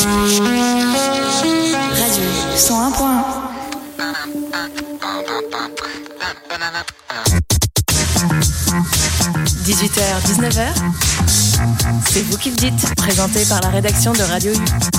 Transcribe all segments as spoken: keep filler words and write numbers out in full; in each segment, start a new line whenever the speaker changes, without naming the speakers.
Radio cent un point un. dix-huit heures dix-neuf heures, c'est vous qui le dites, présenté par la rédaction de Radio U.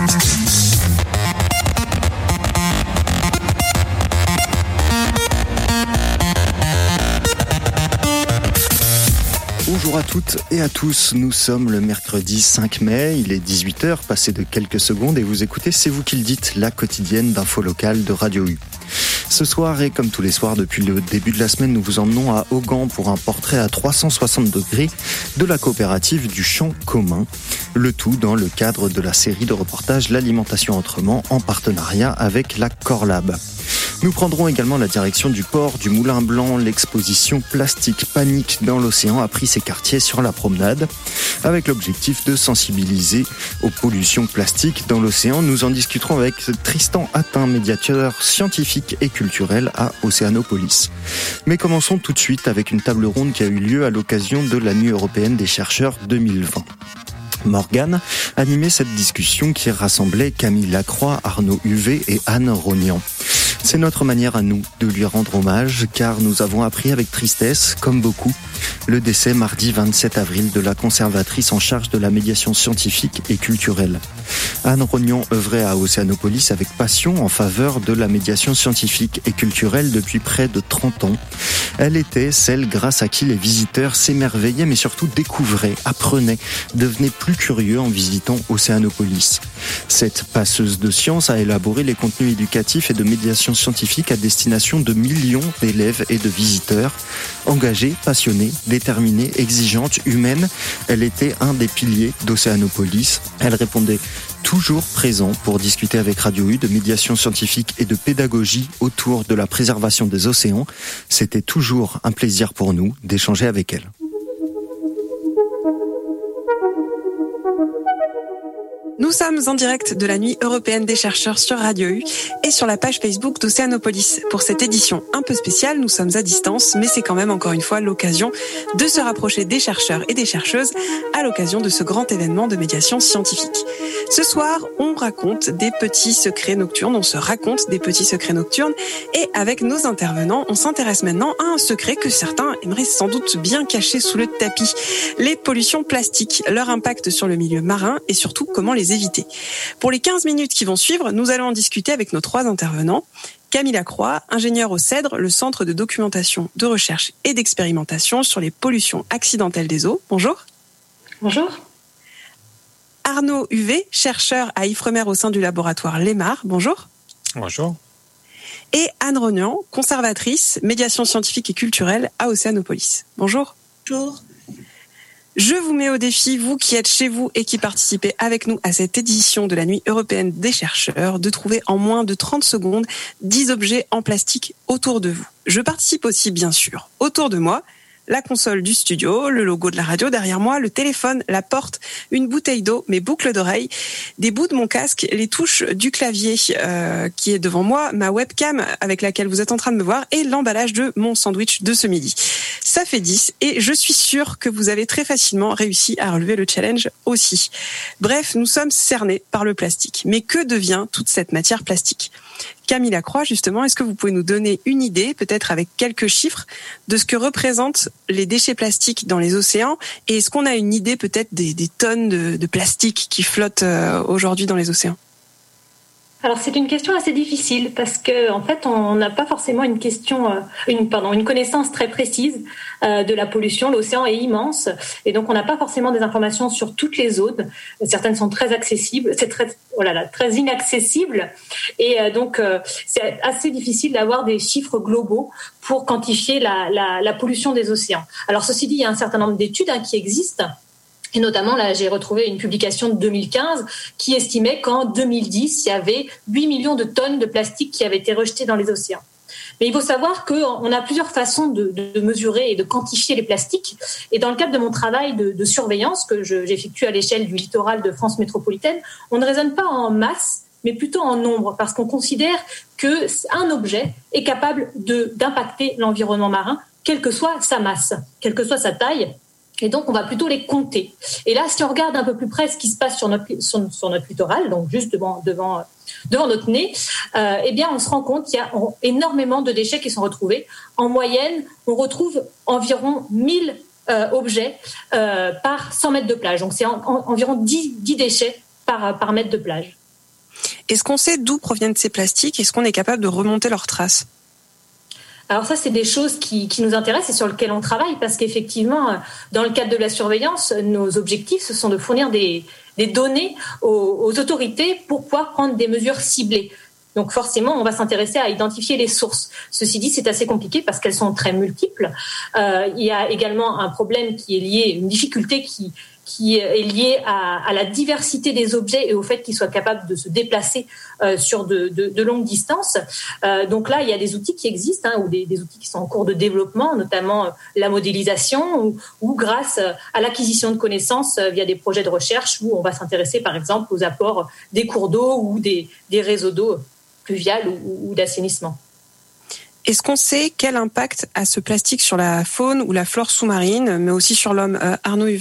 Bonjour à toutes et à tous, nous sommes le mercredi cinq mai, il est dix-huit heures, passé de quelques secondes et vous écoutez C'est vous qui le dites, la quotidienne d'info locale de Radio U. Ce soir et comme tous les soirs depuis le début de la semaine, nous vous emmenons à Augan pour un portrait à trois cent soixante degrés de la coopérative du champ commun. Le tout dans le cadre de la série de reportages L'alimentation autrement en partenariat avec la Corlab. Nous prendrons également la direction du port du Moulin Blanc. L'exposition Plastique Panique dans l'océan a pris ses quartiers sur la promenade avec l'objectif de sensibiliser aux pollutions plastiques dans l'océan. Nous en discuterons avec Tristan Attin, médiateur scientifique et culturel à Océanopolis. Mais commençons tout de suite avec une table ronde qui a eu lieu à l'occasion de la Nuit européenne des chercheurs deux mille vingt. Morgane animait cette discussion qui rassemblait Camille Lacroix, Arnaud Huvet et Anne Rognan. C'est notre manière à nous de lui rendre hommage car nous avons appris avec tristesse, comme beaucoup, le décès mardi vingt-sept avril de la conservatrice en charge de la médiation scientifique et culturelle. Anne Rognan œuvrait à Océanopolis avec passion en faveur de la médiation scientifique et culturelle depuis près de trente ans. Elle était celle grâce à qui les visiteurs s'émerveillaient mais surtout découvraient, apprenaient, devenaient plus curieux en visitant Océanopolis. Cette passeuse de science a élaboré les contenus éducatifs et de médiation scientifique à destination de millions d'élèves et de visiteurs. Engagée, passionnée, déterminée, exigeante, humaine, elle était un des piliers d'Océanopolis. Elle répondait toujours présent pour discuter avec Radio U de médiation scientifique et de pédagogie autour de la préservation des océans. C'était toujours un plaisir pour nous d'échanger avec elle.
Nous sommes en direct de la Nuit européenne des chercheurs sur Radio U et sur la page Facebook d'Océanopolis. Pour cette édition un peu spéciale, nous sommes à distance, mais c'est quand même encore une fois l'occasion de se rapprocher des chercheurs et des chercheuses à l'occasion de ce grand événement de médiation scientifique. Ce soir, on raconte des petits secrets nocturnes, on se raconte des petits secrets nocturnes et avec nos intervenants, on s'intéresse maintenant à un secret que certains aimeraient sans doute bien cacher sous le tapis. Les pollutions plastiques, leur impact sur le milieu marin et surtout comment les éviter. Pour les quinze minutes qui vont suivre, nous allons en discuter avec nos trois intervenants. Camille Lacroix, ingénieure au CEDRE, le Centre de documentation, de recherche et d'expérimentation sur les pollutions accidentelles des eaux. Bonjour.
Bonjour.
Arnaud Huvet, chercheur à Ifremer au sein du laboratoire Lémar. Bonjour.
Bonjour.
Et Anne Rognan, conservatrice, médiation scientifique et culturelle à Océanopolis. Bonjour.
Bonjour.
Je vous mets au défi, vous qui êtes chez vous et qui participez avec nous à cette édition de la Nuit européenne des chercheurs, de trouver en moins de trente secondes dix objets en plastique autour de vous. Je participe aussi, bien sûr, autour de moi, la console du studio, le logo de la radio derrière moi, le téléphone, la porte, une bouteille d'eau, mes boucles d'oreilles, des bouts de mon casque, les touches du clavier euh, qui est devant moi, ma webcam avec laquelle vous êtes en train de me voir et l'emballage de mon sandwich de ce midi. Ça fait dix et je suis sûre que vous avez très facilement réussi à relever le challenge aussi. Bref, nous sommes cernés par le plastique. Mais que devient toute cette matière plastique ? Camille Lacroix, justement, est-ce que vous pouvez nous donner une idée, peut-être avec quelques chiffres, de ce que représentent les déchets plastiques dans les océans ? Et est-ce qu'on a une idée peut-être des, des tonnes de, de plastique qui flottent euh, aujourd'hui dans les océans ?
Alors c'est une question assez difficile parce que en fait on n'a pas forcément une question, euh, une pardon, une connaissance très précise euh, de la pollution. L'océan est immense et donc on n'a pas forcément des informations sur toutes les zones. Certaines sont très accessibles, c'est très oh là là, très inaccessible et euh, donc euh, c'est assez difficile d'avoir des chiffres globaux pour quantifier la, la, la pollution des océans. Alors ceci dit, il y a un certain nombre d'études hein, qui existent. Et notamment, là, j'ai retrouvé une publication de deux mille quinze qui estimait qu'en deux mille dix, il y avait huit millions de tonnes de plastique qui avaient été rejetées dans les océans. Mais il faut savoir qu'on a plusieurs façons de, de mesurer et de quantifier les plastiques. Et dans le cadre de mon travail de, de surveillance que je, j'effectue à l'échelle du littoral de France métropolitaine, on ne raisonne pas en masse, mais plutôt en nombre, parce qu'on considère qu'un objet est capable de, d'impacter l'environnement marin, quelle que soit sa masse, quelle que soit sa taille. Et donc, on va plutôt les compter. Et là, si on regarde un peu plus près ce qui se passe sur notre, sur, sur notre littoral, donc juste devant, devant, devant notre nez, euh, eh bien, on se rend compte qu'il y a énormément de déchets qui sont retrouvés. En moyenne, on retrouve environ mille euh, objets euh, par cent mètres de plage. Donc, c'est en, en, environ dix, dix déchets par, par mètre de plage.
Est-ce qu'on sait d'où proviennent ces plastiques ? Est-ce qu'on est capable de remonter leurs traces ?
Alors ça, c'est des choses qui, qui nous intéressent et sur lesquelles on travaille parce qu'effectivement, dans le cadre de la surveillance, nos objectifs, ce sont de fournir des, des données aux, aux autorités pour pouvoir prendre des mesures ciblées. Donc forcément, on va s'intéresser à identifier les sources. Ceci dit, c'est assez compliqué parce qu'elles sont très multiples. Euh, il y a également un problème qui est lié, une difficulté qui qui est liée à, à la diversité des objets et au fait qu'ils soient capables de se déplacer euh, sur de, de, de longues distances. Euh, donc là, il y a des outils qui existent, hein, ou des, des outils qui sont en cours de développement, notamment euh, la modélisation, ou, ou grâce à l'acquisition de connaissances euh, via des projets de recherche où on va s'intéresser, par exemple, aux apports des cours d'eau ou des, des réseaux d'eau pluviales ou, ou d'assainissement.
Est-ce qu'on sait quel impact a ce plastique sur la faune ou la flore sous-marine, mais aussi sur l'homme ? euh, Arnaud Huvet ?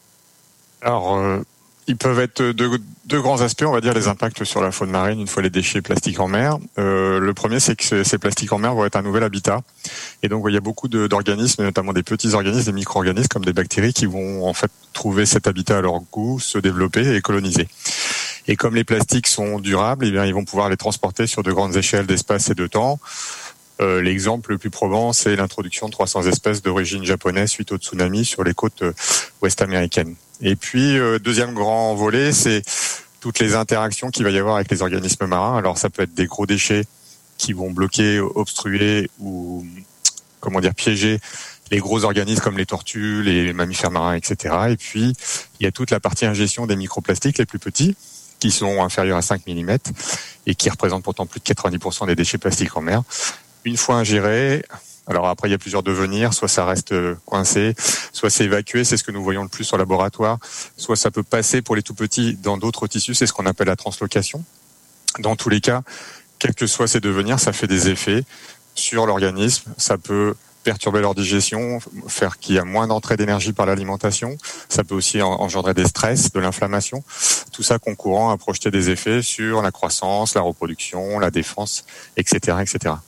Alors, euh, ils peuvent être deux, deux grands aspects, on va dire, les impacts sur la faune marine une fois les déchets plastiques en mer. Euh, le premier, c'est que ces plastiques en mer vont être un nouvel habitat. Et donc, il y a beaucoup de, d'organismes, notamment des petits organismes, des micro-organismes comme des bactéries qui vont en fait trouver cet habitat à leur goût, se développer et coloniser. Et comme les plastiques sont durables, eh bien, ils vont pouvoir les transporter sur de grandes échelles d'espace et de temps. Euh, l'exemple le plus probant, c'est l'introduction de trois cents espèces d'origine japonaise suite au tsunami sur les côtes euh, ouest-américaines. Et puis, euh, deuxième grand volet, c'est toutes les interactions qu'il va y avoir avec les organismes marins. Alors, ça peut être des gros déchets qui vont bloquer, obstruer ou, comment dire, piéger les gros organismes comme les tortues, les mammifères marins, et cetera. Et puis, il y a toute la partie ingestion des microplastiques les plus petits, qui sont inférieurs à cinq millimètres et qui représentent pourtant plus de quatre-vingt-dix pour cent des déchets plastiques en mer. Une fois ingéré, alors après il y a plusieurs devenirs, soit ça reste coincé, soit c'est évacué, c'est ce que nous voyons le plus en laboratoire, soit ça peut passer pour les tout petits dans d'autres tissus, c'est ce qu'on appelle la translocation. Dans tous les cas, quels que soient ces devenirs, ça fait des effets sur l'organisme, ça peut perturber leur digestion, faire qu'il y a moins d'entrée d'énergie par l'alimentation, ça peut aussi engendrer des stress, de l'inflammation, tout ça concourant à projeter des effets sur la croissance, la reproduction, la défense, et cetera, et cetera.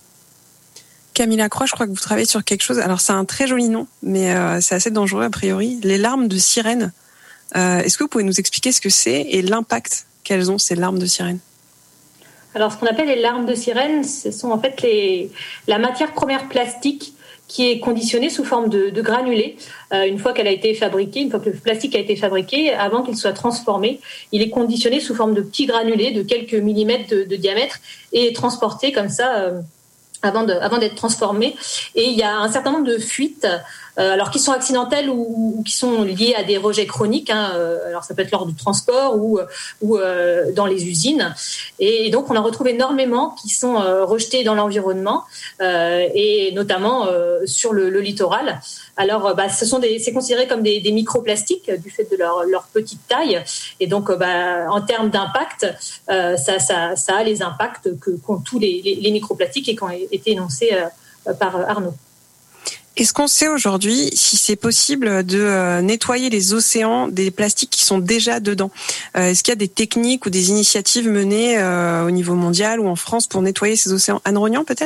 Camille Lacroix, je crois que vous travaillez sur quelque chose. Alors, c'est un très joli nom, mais euh, c'est assez dangereux a priori. Les larmes de sirène. Euh, est-ce que vous pouvez nous expliquer ce que c'est et l'impact qu'elles ont, ces larmes de sirène ?
Alors, ce qu'on appelle les larmes de sirène, ce sont en fait les, la matière première plastique qui est conditionnée sous forme de, de granulés. Euh, une fois qu'elle a été fabriquée, une fois que le plastique a été fabriqué, avant qu'il soit transformé, il est conditionné sous forme de petits granulés de quelques millimètres de, de diamètre et transporté comme ça euh, avant, de, avant d'être transformé. Et il y a un certain nombre de fuites, euh, alors qui sont accidentelles ou, ou qui sont liées à des rejets chroniques. Hein, euh, alors ça peut être lors du transport ou, ou euh, dans les usines. Et, et donc on en retrouve énormément qui sont euh, rejetés dans l'environnement euh, et notamment euh, sur le, le littoral. Alors, bah, ce sont des, c'est considéré comme des, des microplastiques du fait de leur, leur petite taille. Et donc, bah, en termes d'impact, euh, ça, ça, ça a les impacts que, qu'ont tous les, les, les microplastiques et qui ont été énoncés euh, par Arnaud.
Est-ce qu'on sait aujourd'hui si c'est possible de euh, nettoyer les océans des plastiques qui sont déjà dedans ? euh, Est-ce qu'il y a des techniques ou des initiatives menées euh, au niveau mondial ou en France pour nettoyer ces océans ? Anne Rognan, peut-être ?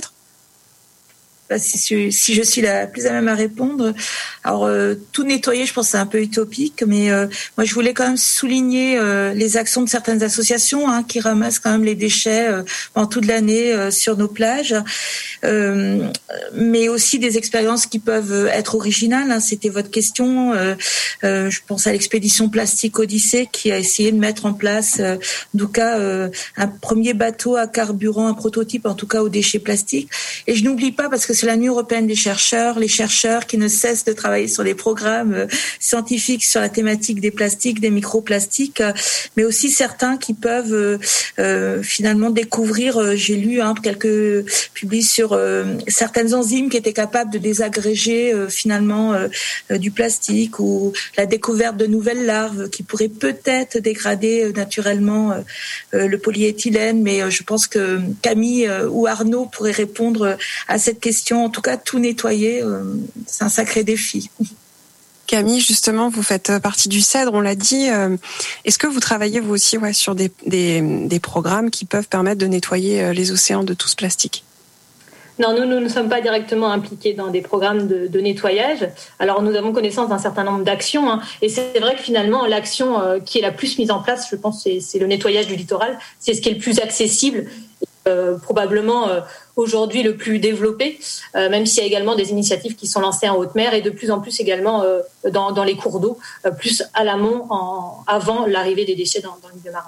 Si, si je suis la plus à même à répondre, alors euh, tout nettoyer, je pense que c'est un peu utopique, mais euh, moi je voulais quand même souligner euh, les actions de certaines associations hein, qui ramassent quand même les déchets euh, pendant toute l'année euh, sur nos plages, euh, mais aussi des expériences qui peuvent être originales. Hein, c'était votre question. Euh, euh, je pense à l'expédition plastique Odyssée qui a essayé de mettre en place, euh, en tout cas, euh, un premier bateau à carburant, un prototype en tout cas aux déchets plastiques. Et je n'oublie pas parce que c'est la Nuit européenne des chercheurs, les chercheurs qui ne cessent de travailler sur des programmes scientifiques sur la thématique des plastiques, des microplastiques, mais aussi certains qui peuvent euh, finalement découvrir, euh, j'ai lu hein, quelques publis sur euh, certaines enzymes qui étaient capables de désagréger euh, finalement euh, euh, du plastique ou la découverte de nouvelles larves qui pourraient peut-être dégrader euh, naturellement euh, euh, le polyéthylène, mais euh, je pense que Camille euh, ou Arnaud pourraient répondre à cette question. En tout cas, tout nettoyer, euh, c'est un sacré défi.
Camille, justement, vous faites partie du CEDRE, on l'a dit. Est-ce que vous travaillez vous aussi ouais, sur des, des, des programmes qui peuvent permettre de nettoyer les océans de tout ce plastique ?
Non, nous, nous ne sommes pas directement impliqués dans des programmes de, de nettoyage. Alors, nous avons connaissance d'un certain nombre d'actions. Hein, et c'est vrai que finalement, l'action euh, qui est la plus mise en place, je pense, c'est, c'est le nettoyage du littoral. C'est ce qui est le plus accessible, euh, probablement euh, aujourd'hui le plus développé, euh, même s'il y a également des initiatives qui sont lancées en haute mer et de plus en plus également euh, dans, dans les cours d'eau, euh, plus à l'amont, en, avant l'arrivée des déchets dans, dans le milieu marin.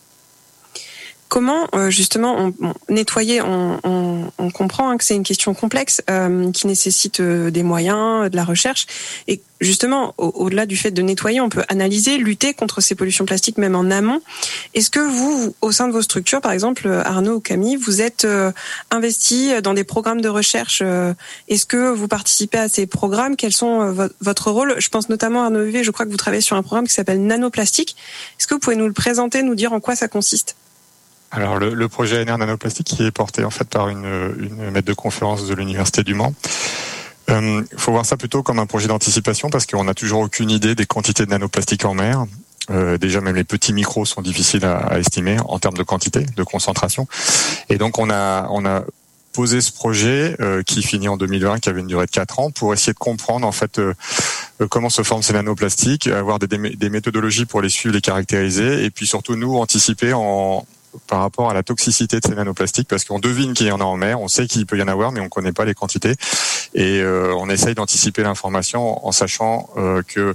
Comment euh, justement on, on, nettoyer, on, on, on comprend hein, que c'est une question complexe euh, qui nécessite euh, des moyens, de la recherche. Et justement, au, au-delà du fait de nettoyer, on peut analyser, lutter contre ces pollutions plastiques même en amont. Est-ce que vous, au sein de vos structures, par exemple Arnaud ou Camille, vous êtes euh, investis dans des programmes de recherche euh, Est-ce que vous participez à ces programmes ? Quels sont euh, vo- votre rôle ? Je pense notamment à Arnaud Huvet, je crois que vous travaillez sur un programme qui s'appelle Nanoplastique. Est-ce que vous pouvez nous le présenter, nous dire en quoi ça consiste ?
Alors le, le projet A N R Nanoplastique qui est porté en fait par une, une maître de conférence de l'Université du Mans. Il euh, faut voir ça plutôt comme un projet d'anticipation parce qu'on n'a toujours aucune idée des quantités de nanoplastique en mer. Euh, déjà même les petits micros sont difficiles à, à estimer en termes de quantité, de concentration. Et donc on a on a posé ce projet euh, qui finit en deux mille vingt, qui avait une durée de quatre ans, pour essayer de comprendre en fait euh, comment se forment ces nanoplastiques, avoir des, des méthodologies pour les suivre, les caractériser, et puis surtout nous anticiper en par rapport à la toxicité de ces nanoplastiques, parce qu'on devine qu'il y en a en mer, on sait qu'il peut y en avoir, mais on ne connaît pas les quantités. Et euh, on essaye d'anticiper l'information en sachant euh, que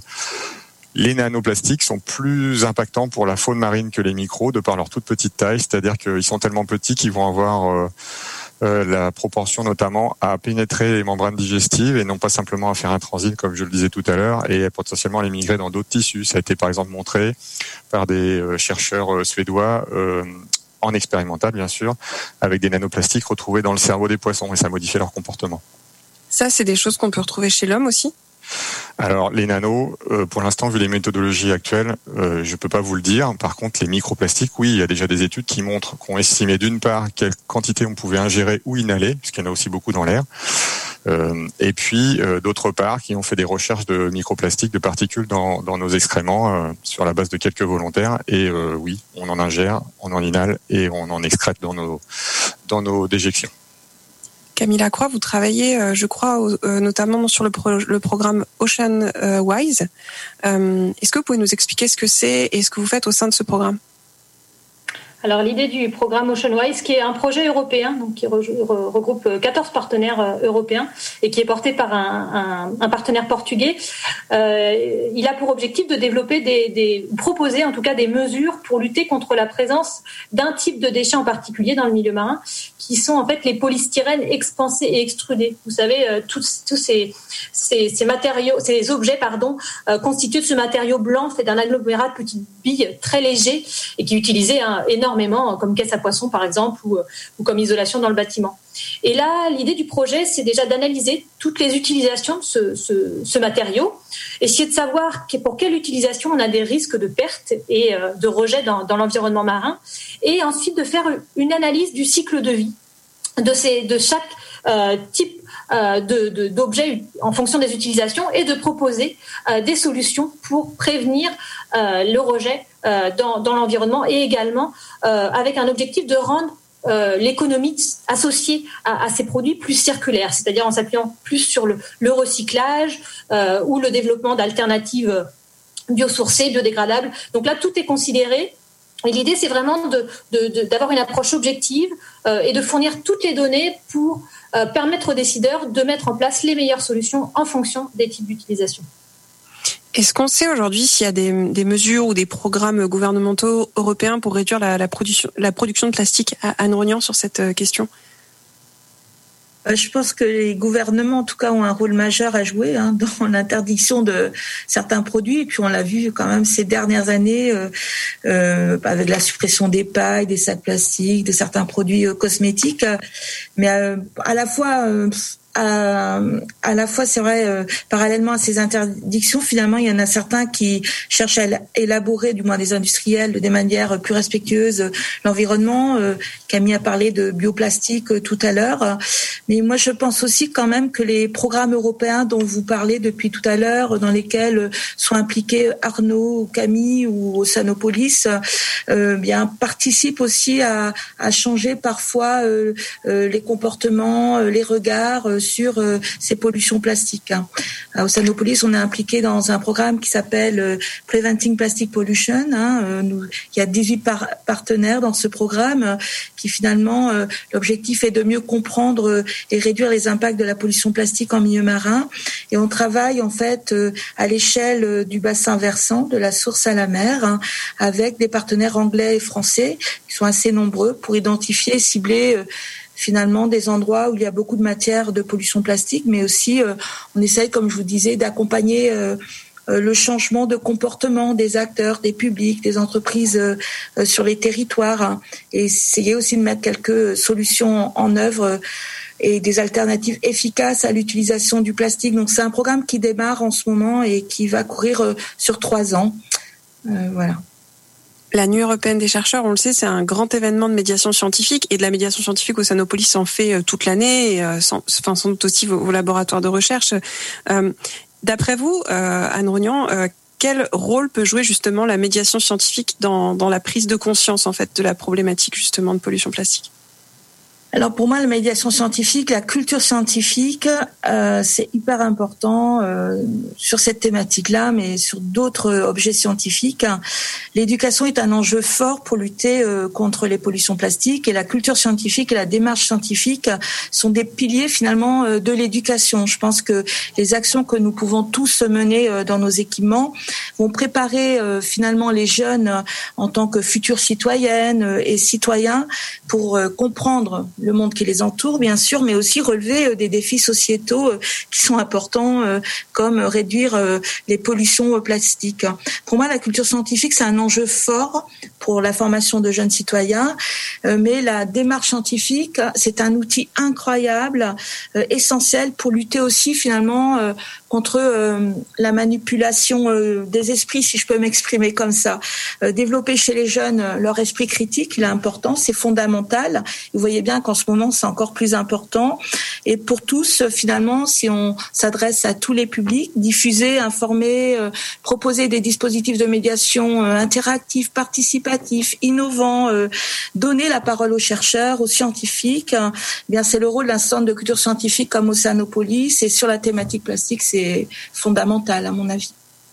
les nanoplastiques sont plus impactants pour la faune marine que les micros, de par leur toute petite taille, c'est-à-dire qu'ils sont tellement petits qu'ils vont avoir euh, euh, la proportion notamment à pénétrer les membranes digestives et non pas simplement à faire un transit, comme je le disais tout à l'heure, et potentiellement à les migrer dans d'autres tissus. Ça a été par exemple montré par des euh, chercheurs euh, suédois euh, en expérimental, bien sûr, avec des nanoplastiques retrouvés dans le cerveau des poissons, et ça modifie leur comportement.
Ça, c'est des choses qu'on peut retrouver chez l'homme aussi ?
Alors les nanos, euh, pour l'instant, vu les méthodologies actuelles, euh, je peux pas vous le dire. Par contre, les microplastiques, oui, il y a déjà des études qui montrent qu'on estimait d'une part quelle quantité on pouvait ingérer ou inhaler, puisqu'il y en a aussi beaucoup dans l'air, euh, et puis euh, d'autre part qui ont fait des recherches de microplastiques, de particules dans, dans nos excréments euh, sur la base de quelques volontaires. Et euh, oui, on en ingère, on en inhale et on en excrète dans nos dans nos déjections.
Camille Lacroix, vous travaillez, euh, je crois, euh, notamment sur le, pro- le programme Ocean euh, Wise. Euh, est-ce que vous pouvez nous expliquer ce que c'est et ce que vous faites au sein de ce programme ?
Alors l'idée du programme OceanWise, qui est un projet européen, donc qui regroupe quatorze partenaires européens et qui est porté par un, un, un partenaire portugais, euh, il a pour objectif de développer des, des, proposer en tout cas des mesures pour lutter contre la présence d'un type de déchets en particulier dans le milieu marin, qui sont en fait les polystyrènes expansés et extrudés. Vous savez, euh, tous, tous ces, ces, ces matériaux, ces objets, pardon, euh, constitués de ce matériau blanc fait d'un agglomérat de petites billes très léger et qui est utilisé hein, énormément comme caisse à poissons par exemple ou, ou comme isolation dans le bâtiment. Et là, l'idée du projet, c'est déjà d'analyser toutes les utilisations de ce, ce, ce matériau, essayer de savoir pour quelle utilisation on a des risques de perte et euh, de rejet dans, dans l'environnement marin, et ensuite de faire une analyse du cycle de vie de, ces, de chaque euh, type euh, de, de, d'objet en fonction des utilisations et de proposer euh, des solutions pour prévenir euh, le rejet euh, dans, dans l'environnement, et également euh, avec un objectif de rendre Euh, l'économie associée à, à ces produits plus circulaires, c'est-à-dire en s'appuyant plus sur le, le recyclage euh, ou le développement d'alternatives biosourcées, biodégradables. Donc là, tout est considéré. Et l'idée, c'est vraiment de, de, de, d'avoir une approche objective euh, et de fournir toutes les données pour euh, permettre aux décideurs de mettre en place les meilleures solutions en fonction des types d'utilisation.
Est-ce qu'on sait aujourd'hui s'il y a des, des mesures ou des programmes gouvernementaux européens pour réduire la, la, production, la production de plastique à Anne Rognand sur cette question ?
Je pense que les gouvernements, en tout cas, ont un rôle majeur à jouer hein, dans l'interdiction de certains produits. Et puis, on l'a vu quand même ces dernières années euh, euh, avec la suppression des pailles, des sacs plastiques, de certains produits euh, cosmétiques. Mais euh, à la fois, euh, à, à la fois, c'est vrai, euh, parallèlement à ces interdictions, finalement, il y en a certains qui cherchent à élaborer, du moins des industriels, de manière plus respectueuse l'environnement. Euh, Camille a parlé de bioplastique euh, tout à l'heure. Mais moi, je pense aussi quand même que les programmes européens dont vous parlez depuis tout à l'heure, dans lesquels sont impliqués Arnaud, Camille ou Oceanopolis, euh, bien participent aussi à, à changer parfois euh, euh, les comportements, euh, les regards euh, sur euh, ces pollutions plastiques. À Oceanopolis, on est impliqué dans un programme qui s'appelle euh, Preventing Plastic Pollution. Hein, euh, nous, il y a dix-huit par- partenaires dans ce programme euh, qui finalement, euh, l'objectif est de mieux comprendre euh, et réduire les impacts de la pollution plastique en milieu marin. Et on travaille en fait euh, à l'échelle euh, du bassin versant, de la source à la mer, hein, avec des partenaires anglais et français qui sont assez nombreux pour identifier et cibler euh, finalement des endroits où il y a beaucoup de matière de pollution plastique, mais aussi euh, on essaye, comme je vous disais, d'accompagner euh, euh, le changement de comportement des acteurs, des publics, des entreprises euh, euh, sur les territoires, hein, et essayer aussi de mettre quelques solutions en, en œuvre euh, et des alternatives efficaces à l'utilisation du plastique. Donc c'est un programme qui démarre en ce moment et qui va courir euh, sur trois ans. Euh, voilà.
La Nuit européenne des chercheurs, on le sait, c'est un grand événement de médiation scientifique, et de la médiation scientifique, Oceanopolis en fait toute l'année, et sans, enfin, sans doute aussi vos, vos laboratoires de recherche. Euh, d'après vous, euh, Anne Rognan, euh, quel rôle peut jouer justement la médiation scientifique dans, dans la prise de conscience en fait de la problématique justement de pollution plastique ?
Alors pour moi, la médiation scientifique, la culture scientifique, euh, c'est hyper important euh, sur cette thématique-là, mais sur d'autres objets scientifiques. L'éducation est un enjeu fort pour lutter euh, contre les pollutions plastiques, et la culture scientifique et la démarche scientifique sont des piliers finalement euh, de l'éducation. Je pense que les actions que nous pouvons tous mener euh, dans nos équipements vont préparer euh, finalement les jeunes euh, en tant que futures citoyennes euh, et citoyens pour euh, comprendre le monde qui les entoure, bien sûr, mais aussi relever des défis sociétaux qui sont importants, comme réduire les pollutions plastiques. Pour moi, la culture scientifique, c'est un enjeu fort pour la formation de jeunes citoyens, mais la démarche scientifique, c'est un outil incroyable, essentiel pour lutter aussi finalement contre la manipulation des esprits, si je peux m'exprimer comme ça. Développer chez les jeunes leur esprit critique, il est important, c'est fondamental. Vous voyez bien qu'en ce moment, c'est encore plus important. Et pour tous, finalement, si on s'adresse à tous les publics, diffuser, informer, euh, proposer des dispositifs de médiation euh, interactifs, participatifs, innovants, euh, donner la parole aux chercheurs, aux scientifiques, euh, bien c'est le rôle d'un centre de culture scientifique comme Oceanopolis. Et sur la thématique plastique, c'est fondamental, à mon avis.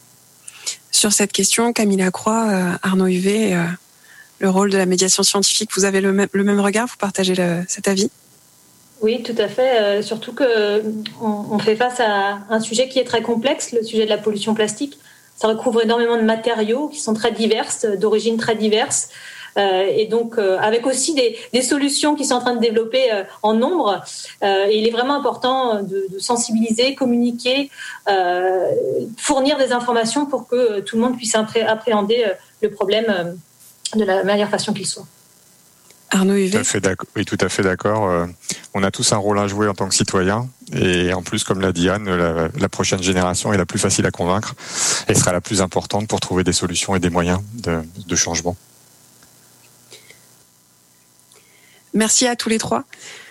Sur cette question, Camille Lacroix, euh, Arnaud Huvet, euh... le rôle de la médiation scientifique, vous avez le même, le même regard, vous partagez le, cet avis ?
Oui, tout à fait. Euh, surtout qu'on on fait face à un sujet qui est très complexe, le sujet de la pollution plastique. Ça recouvre énormément de matériaux qui sont très diverses, d'origines très diverses. Euh, et donc, euh, avec aussi des, des solutions qui sont en train de développer euh, en nombre. Euh, et il est vraiment important de, de sensibiliser, communiquer, euh, fournir des informations pour que tout le monde puisse appré- appréhender euh, le problème euh, de la meilleure façon qu'il soit.
Arnaud Huvet.
Tout à fait d'accord. Oui, tout à fait d'accord. Euh, on a tous un rôle à jouer en tant que citoyen. Et en plus, comme l'a dit Anne, la, la prochaine génération est la plus facile à convaincre et sera la plus importante pour trouver des solutions et des moyens de, de changement.
Merci à tous les trois.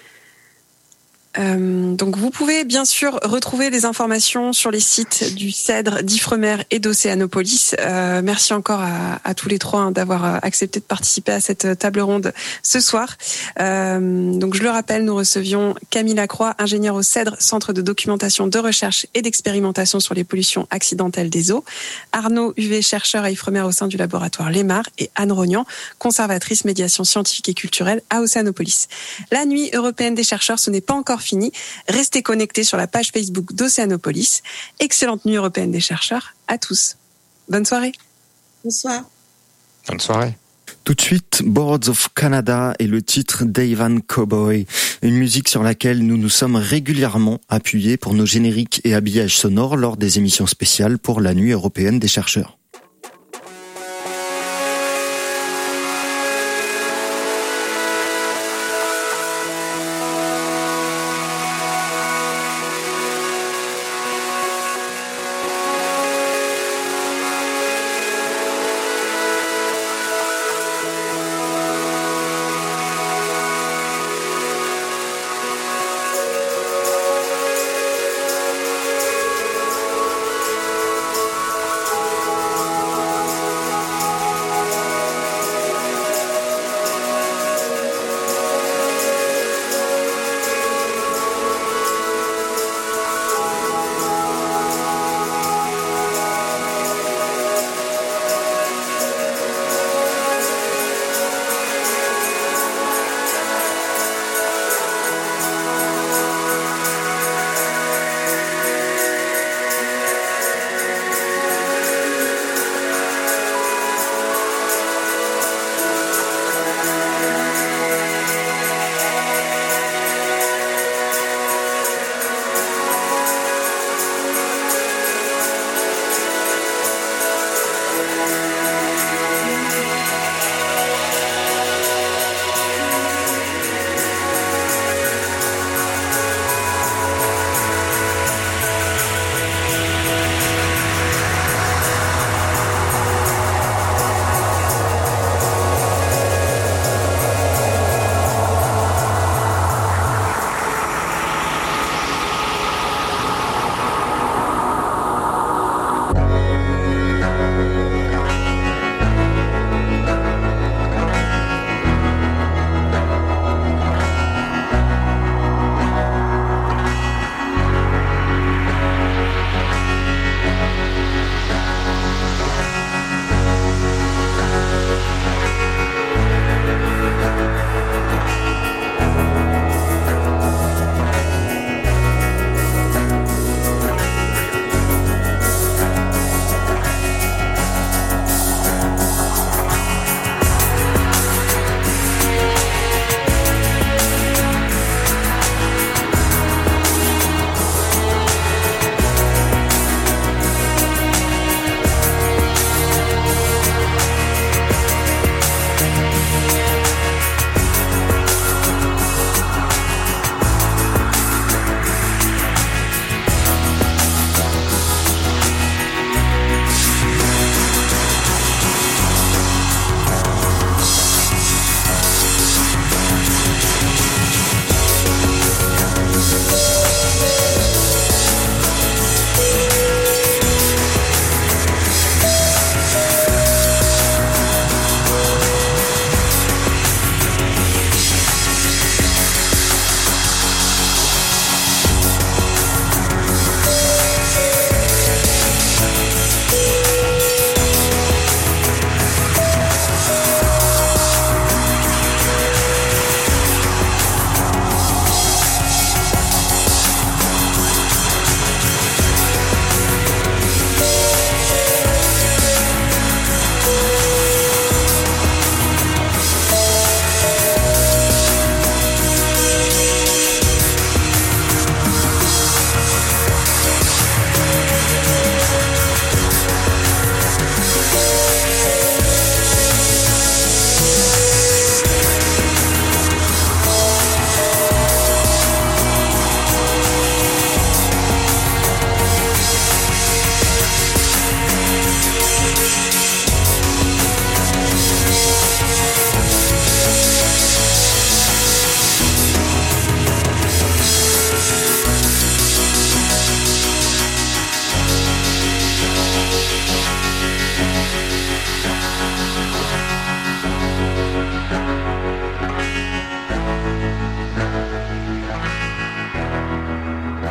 Euh, donc vous pouvez bien sûr retrouver des informations sur les sites du CEDRE, d'Ifremer et d'Oceanopolis. Euh, merci encore à, à tous les trois hein, d'avoir accepté de participer à cette table ronde ce soir. Euh, donc je le rappelle, nous recevions Camille Lacroix, ingénieure au CEDRE, Centre de documentation, de recherche et d'expérimentation sur les pollutions accidentelles des eaux, Arnaud Huvet, chercheur à Ifremer au sein du laboratoire Lémar, et Anne Rognan, conservatrice médiation scientifique et culturelle à Oceanopolis. La Nuit européenne des chercheurs, ce n'est pas encore fini. Restez connectés sur la page Facebook d'Oceanopolis. Excellente Nuit européenne des chercheurs à tous. Bonne soirée.
Bonsoir.
Bonne soirée.
Tout de suite, Boards of Canada et le titre Daivan Cowboy, une musique sur laquelle nous nous sommes régulièrement appuyés pour nos génériques et habillages sonores lors des émissions spéciales pour la Nuit européenne des chercheurs.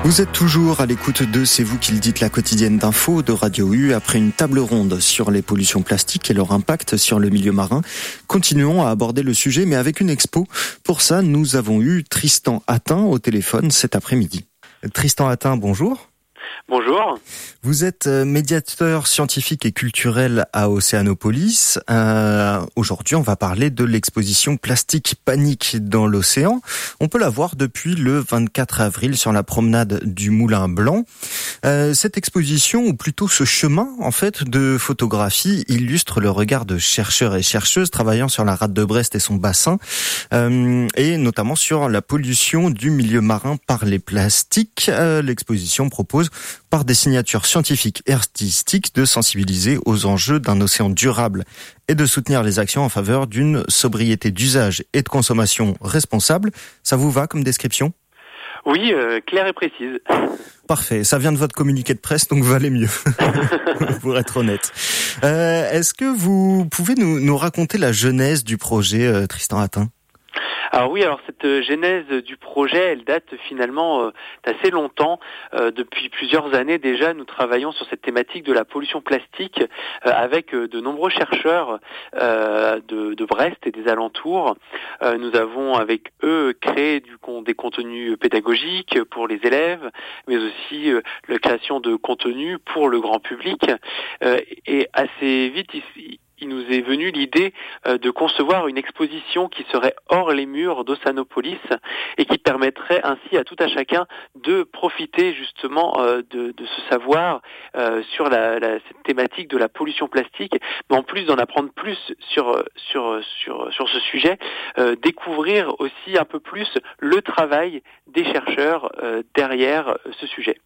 Vous êtes toujours à l'écoute de C'est vous qui le dites, la quotidienne d'info de Radio U. Après une table ronde sur les pollutions plastiques et leur impact sur le milieu marin, continuons à aborder le sujet, mais avec une expo. Pour ça, nous avons eu Tristan Hattin au téléphone cet après-midi. Tristan Hattin, bonjour.
Bonjour.
Vous êtes médiateur scientifique et culturel à Océanopolis. Euh, aujourd'hui, on va parler de l'exposition Plastique Panique dans l'océan. On peut la voir depuis le vingt-quatre avril sur la promenade du Moulin Blanc. Euh, cette exposition, ou plutôt ce chemin en fait de photographie, illustre le regard de chercheurs et chercheuses travaillant sur la rade de Brest et son bassin, euh, et notamment sur la pollution du milieu marin par les plastiques. Euh, l'exposition propose par des signatures scientifiques et artistiques de sensibiliser aux enjeux d'un océan durable et de soutenir les actions en faveur d'une sobriété d'usage et de consommation responsable. Ça vous va comme description ?
Oui, euh, claire et précise.
Parfait, ça vient de votre communiqué de presse, donc valait mieux, pour être honnête. Euh, est-ce que vous pouvez nous, nous raconter la genèse du projet, euh, Tristan Hattin ?
Alors oui, alors cette genèse du projet, elle date finalement euh, d'assez longtemps. Euh, depuis plusieurs années déjà, nous travaillons sur cette thématique de la pollution plastique euh, avec euh, de nombreux chercheurs euh, de, de Brest et des alentours. Euh, nous avons avec eux créé du, des contenus pédagogiques pour les élèves, mais aussi euh, la création de contenus pour le grand public. Euh, et assez vite, ici, il nous est venu l'idée euh, de concevoir une exposition qui serait hors les murs d'Océanopolis et qui permettrait ainsi à tout à chacun de profiter justement euh, de, de ce savoir euh, sur la, la, cette thématique de la pollution plastique, mais en plus d'en apprendre plus sur sur sur sur ce sujet, euh, découvrir aussi un peu plus le travail des chercheurs euh, derrière ce sujet.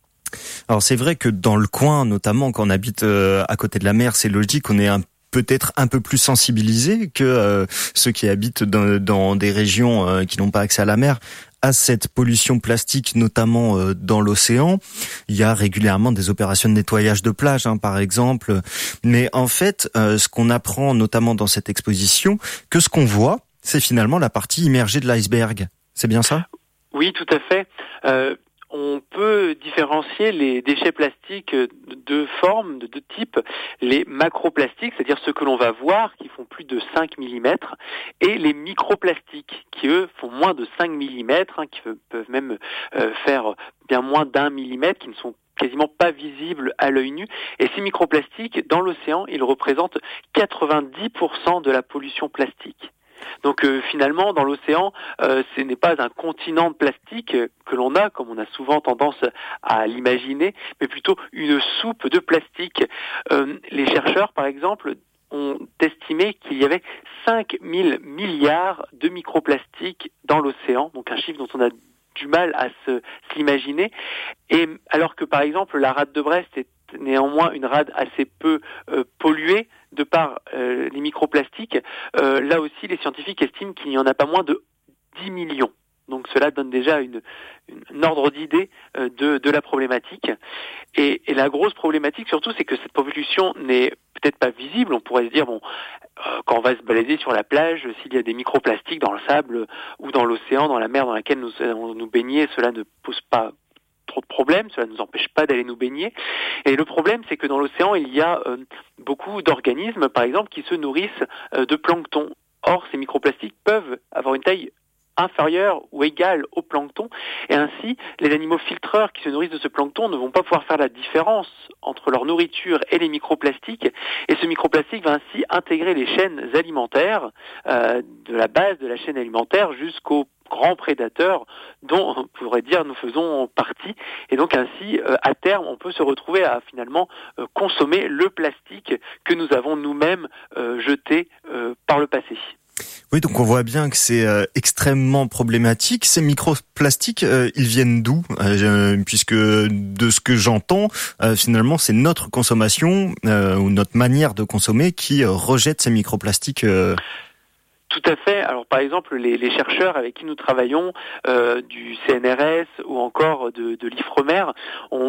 Alors c'est vrai que dans le coin, notamment quand on habite euh, à côté de la mer, c'est logique qu'on est un peut-être un peu plus sensibilisés que euh, ceux qui habitent dans, dans des régions euh, qui n'ont pas accès à la mer à cette pollution plastique, notamment euh, dans l'océan. Il y a régulièrement des opérations de nettoyage de plage, hein, par exemple. Mais en fait, euh, ce qu'on apprend notamment dans cette exposition, que ce qu'on voit, c'est finalement la partie immergée de l'iceberg. C'est bien ça ?
Oui, tout à fait. Euh... On peut différencier les déchets plastiques de deux formes, de deux types. Les macroplastiques, c'est-à-dire ceux que l'on va voir, qui font plus de cinq millimètres, et les microplastiques, qui eux font moins de cinq millimètres, hein, qui peuvent même euh, faire bien moins d'un millimètre, qui ne sont quasiment pas visibles à l'œil nu. Et ces microplastiques, dans l'océan, ils représentent quatre-vingt-dix pour cent de la pollution plastique. Donc euh, finalement, dans l'océan, euh, ce n'est pas un continent de plastique que l'on a, comme on a souvent tendance à l'imaginer, mais plutôt une soupe de plastique. Euh, les chercheurs, par exemple, ont estimé qu'il y avait cinq mille milliards de microplastiques dans l'océan, donc un chiffre dont on a du mal à se, se l'imaginer. Et alors que, par exemple, la rade de Brest est néanmoins une rade assez peu euh, polluée de par euh, les microplastiques, euh, là aussi les scientifiques estiment qu'il n'y en a pas moins de dix millions. Donc cela donne déjà une, une, un ordre d'idée euh, de, de la problématique. Et, et la grosse problématique surtout, c'est que cette pollution n'est peut-être pas visible. On pourrait se dire, bon, euh, quand on va se balader sur la plage, s'il y a des microplastiques dans le sable ou dans l'océan, dans la mer dans laquelle nous allons nous baigner, cela ne pose pas trop de problèmes, cela ne nous empêche pas d'aller nous baigner. Et le problème, c'est que dans l'océan, il y a euh, beaucoup d'organismes, par exemple, qui se nourrissent euh, de plancton. Or, ces microplastiques peuvent avoir une taille inférieure ou égale au plancton, et ainsi, les animaux filtreurs qui se nourrissent de ce plancton ne vont pas pouvoir faire la différence entre leur nourriture et les microplastiques, et ce microplastique va ainsi intégrer les chaînes alimentaires, euh, de la base de la chaîne alimentaire jusqu'aux grands prédateurs dont on pourrait dire nous faisons partie, et donc ainsi euh, à terme on peut se retrouver à finalement euh, consommer le plastique que nous avons nous-mêmes euh, jeté euh, par le passé.
Oui, donc on voit bien que c'est euh, extrêmement problématique. Ces microplastiques, euh, ils viennent d'où ? euh, Puisque de ce que j'entends, euh, finalement, c'est notre consommation euh, ou notre manière de consommer qui euh, rejette ces microplastiques. Euh...
Tout à fait. Alors par exemple, les, les chercheurs avec qui nous travaillons, euh, du C N R S ou encore de, de l'Ifremer, ont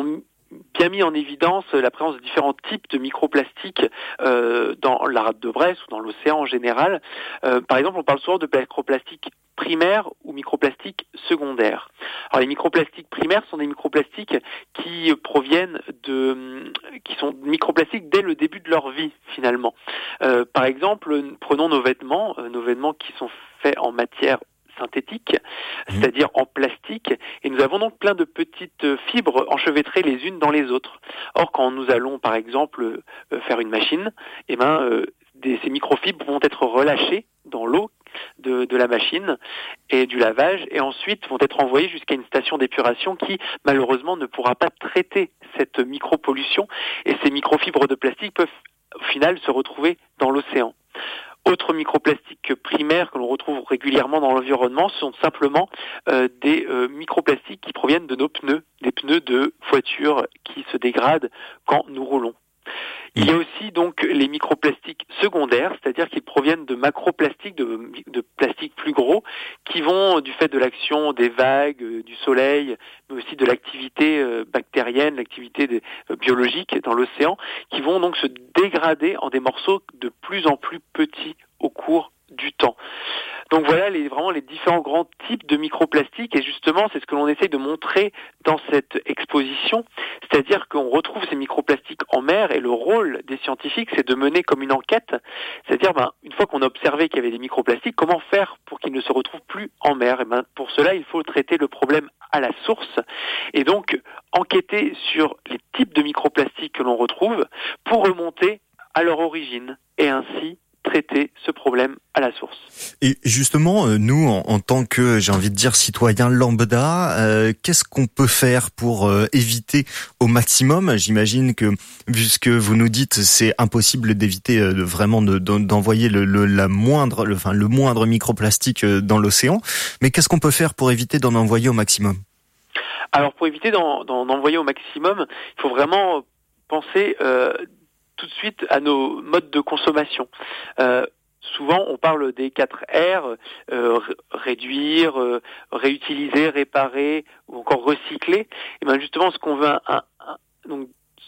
bien mis en évidence la présence de différents types de microplastiques euh, dans la rade de Brest ou dans l'océan en général. Euh, par exemple, on parle souvent de microplastiques primaires ou microplastiques secondaires. Alors les microplastiques primaires sont des microplastiques qui proviennent de, qui sont microplastiques dès le début de leur vie finalement. Euh, par exemple, prenons nos vêtements, euh, nos vêtements qui sont faits en matière synthétique, c'est-à-dire en plastique, et nous avons donc plein de petites fibres enchevêtrées les unes dans les autres. Or, quand nous allons, par exemple, faire une machine, eh ben, euh, des, ces microfibres vont être relâchées dans l'eau de, de la machine et du lavage, et ensuite vont être envoyées jusqu'à une station d'épuration qui, malheureusement, ne pourra pas traiter cette micropollution, et ces microfibres de plastique peuvent, au final, se retrouver dans l'océan. Autres microplastiques primaires que l'on retrouve régulièrement dans l'environnement sont simplement euh, des euh, microplastiques qui proviennent de nos pneus, des pneus de voitures qui se dégradent quand nous roulons. Il y a aussi donc les microplastiques secondaires, c'est-à-dire qu'ils proviennent de macroplastiques, de, de plastiques plus gros, qui vont du fait de l'action des vagues, du soleil, mais aussi de l'activité bactérienne, l'activité des, euh, biologique dans l'océan, qui vont donc se dégrader en des morceaux de plus en plus petits au cours du temps. Donc voilà les, vraiment les différents grands types de microplastiques, et justement c'est ce que l'on essaye de montrer dans cette exposition, c'est-à-dire qu'on retrouve ces microplastiques en mer, et le rôle des scientifiques c'est de mener comme une enquête, c'est-à-dire ben, une fois qu'on a observé qu'il y avait des microplastiques, comment faire pour qu'ils ne se retrouvent plus en mer. Et ben, pour cela il faut traiter le problème à la source, et donc enquêter sur les types de microplastiques que l'on retrouve pour remonter à leur origine, et ainsi traiter ce problème à la source.
Et justement, nous, en, en tant que, j'ai envie de dire, citoyens lambda, euh, qu'est-ce qu'on peut faire pour euh, éviter au maximum? J'imagine que, vu ce que vous nous dites, c'est impossible d'éviter euh, de, vraiment de, de, d'envoyer le, le, la moindre, le, enfin, le moindre microplastique dans l'océan. Mais qu'est-ce qu'on peut faire pour éviter d'en envoyer au maximum?
Alors, pour éviter d'en, d'en envoyer au maximum, il faut vraiment penser euh, tout de suite à nos modes de consommation. Euh, souvent, on parle des quatre R, euh, réduire, euh, réutiliser, réparer ou encore recycler. Et bien justement, ce qu'on veut, un, un, donc,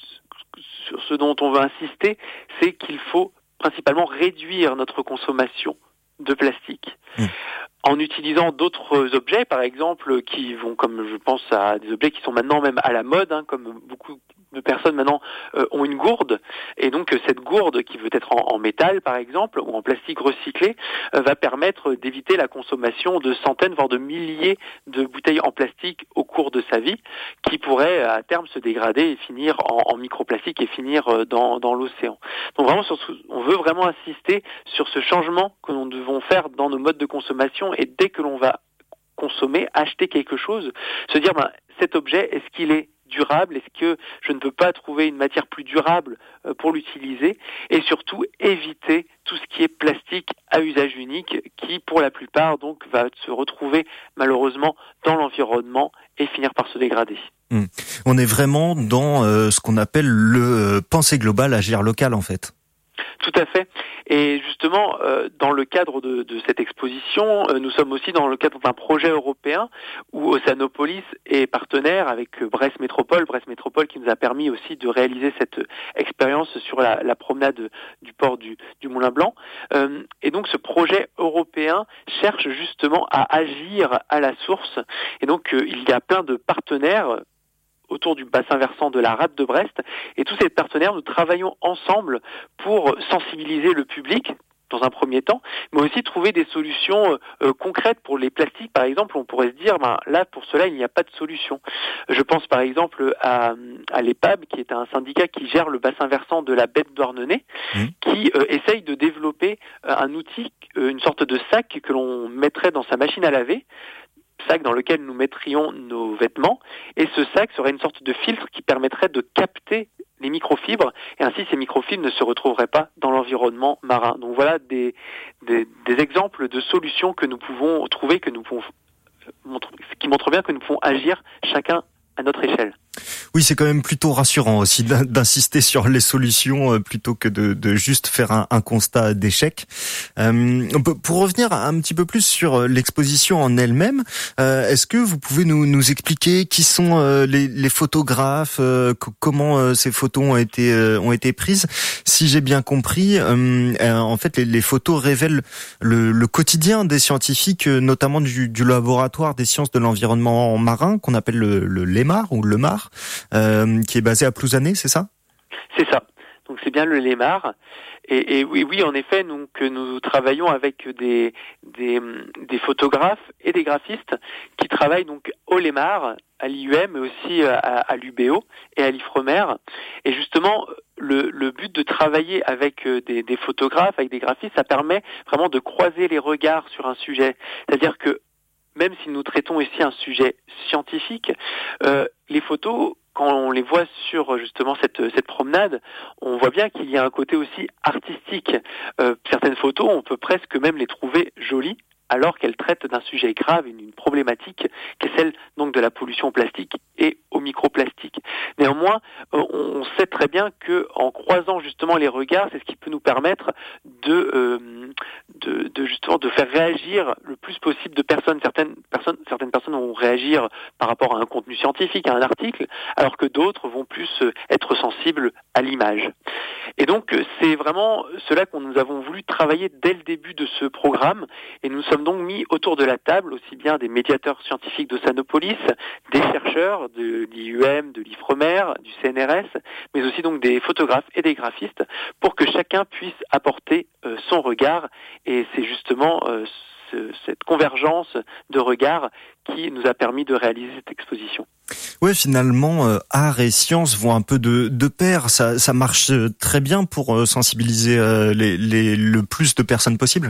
sur ce dont on veut insister, c'est qu'il faut principalement réduire notre consommation de plastique. Mmh. En utilisant d'autres objets, par exemple, qui vont, comme je pense à des objets qui sont maintenant même à la mode, hein, comme beaucoup de personnes maintenant euh, ont une gourde, et donc euh, cette gourde qui veut être en, en métal par exemple ou en plastique recyclé euh, va permettre d'éviter la consommation de centaines voire de milliers de bouteilles en plastique au cours de sa vie, qui pourraient à terme se dégrader et finir en, en microplastique et finir euh, dans, dans l'océan. Donc vraiment, sur, on veut vraiment insister sur ce changement que nous devons faire dans nos modes de consommation, et dès que l'on va consommer, acheter quelque chose, se dire ben, cet objet, est-ce qu'il est durable? Est-ce que je ne peux pas trouver une matière plus durable pour l'utiliser? Et surtout, éviter tout ce qui est plastique à usage unique, qui, pour la plupart, donc, va se retrouver malheureusement dans l'environnement et finir par se dégrader.
Mmh. On est vraiment dans euh, ce qu'on appelle le euh, pensée globale, agir local, en fait.
Tout à fait. Et justement, euh, dans le cadre de, de cette exposition, euh, nous sommes aussi dans le cadre d'un projet européen où Océanopolis est partenaire avec Brest Métropole, Brest Métropole qui nous a permis aussi de réaliser cette expérience sur la, la promenade du port du, du Moulin Blanc. Euh, et donc ce projet européen cherche justement à agir à la source. Et donc euh, il y a plein de partenaires autour du bassin versant de la rade de Brest, et tous ces partenaires, nous travaillons ensemble pour sensibiliser le public dans un premier temps, mais aussi trouver des solutions euh, concrètes pour les plastiques. Par exemple, on pourrait se dire, ben, là, pour cela, il n'y a pas de solution. Je pense par exemple à, à l'E P A B, qui est un syndicat qui gère le bassin versant de la baie de Douarnenez, mmh. qui euh, essaye de développer euh, un outil, euh, une sorte de sac que l'on mettrait dans sa machine à laver, sac dans lequel nous mettrions nos vêtements, et ce sac serait une sorte de filtre qui permettrait de capter les microfibres, et ainsi ces microfibres ne se retrouveraient pas dans l'environnement marin. Donc voilà des, des, des exemples de solutions que nous pouvons trouver, que nous pouvons, qui montrent bien que nous pouvons agir chacun à notre échelle.
Oui, c'est quand même plutôt rassurant aussi d'insister sur les solutions plutôt que de, de juste faire un, un constat d'échec. Euh, pour revenir un petit peu plus sur l'exposition en elle-même, euh, est-ce que vous pouvez nous, nous expliquer qui sont euh, les, les photographes, euh, comment euh, ces photos ont été euh, ont été prises? Si j'ai bien compris, euh, euh, en fait, les, les photos révèlent le, le quotidien des scientifiques, notamment du, du laboratoire des sciences de l'environnement marin, qu'on appelle le, le LEMAR ou le MAR. Euh, qui est basé à Plouzané, c'est ça ?
C'est ça. Donc c'est bien le LEMAR. Et, et oui, oui, en effet, donc nous travaillons avec des, des des photographes et des graphistes qui travaillent donc au LEMAR, à l'I U M, mais aussi à, à l'U B O et à l'Ifremer. Et justement, le, le but de travailler avec des, des photographes, avec des graphistes, ça permet vraiment de croiser les regards sur un sujet. C'est-à-dire que même si nous traitons ici un sujet scientifique, euh, les photos, quand on les voit sur justement cette cette promenade, on voit bien qu'il y a un côté aussi artistique. Euh, certaines photos, on peut presque même les trouver jolies, alors qu'elles traitent d'un sujet grave, une, une problématique qui est celle donc de la pollution au plastique et au microplastique. Néanmoins, on, on sait très bien que en croisant justement les regards, c'est ce qui peut nous permettre de, euh, de, de justement de faire réagir le plus possible de personnes. Certaines personnes, certaines personnes vont réagir par rapport à un contenu scientifique, à un article, alors que d'autres vont plus être sensibles à l'image. Et donc, c'est vraiment cela qu'on nous avons voulu travailler dès le début de ce programme, et nous sommes donc mis autour de la table aussi bien des médiateurs scientifiques d'Oceanopolis, des chercheurs de l'I U M, de l'Ifremer, du C N R S, mais aussi donc des photographes et des graphistes, pour que chacun puisse apporter euh, son regard. Et c'est justement euh, ce, cette convergence de regards qui nous a permis de réaliser cette exposition.
Ouais, finalement, euh, art et science vont un peu de, de pair. Ça, ça marche très bien pour euh, sensibiliser euh, les, les, le plus de personnes possible.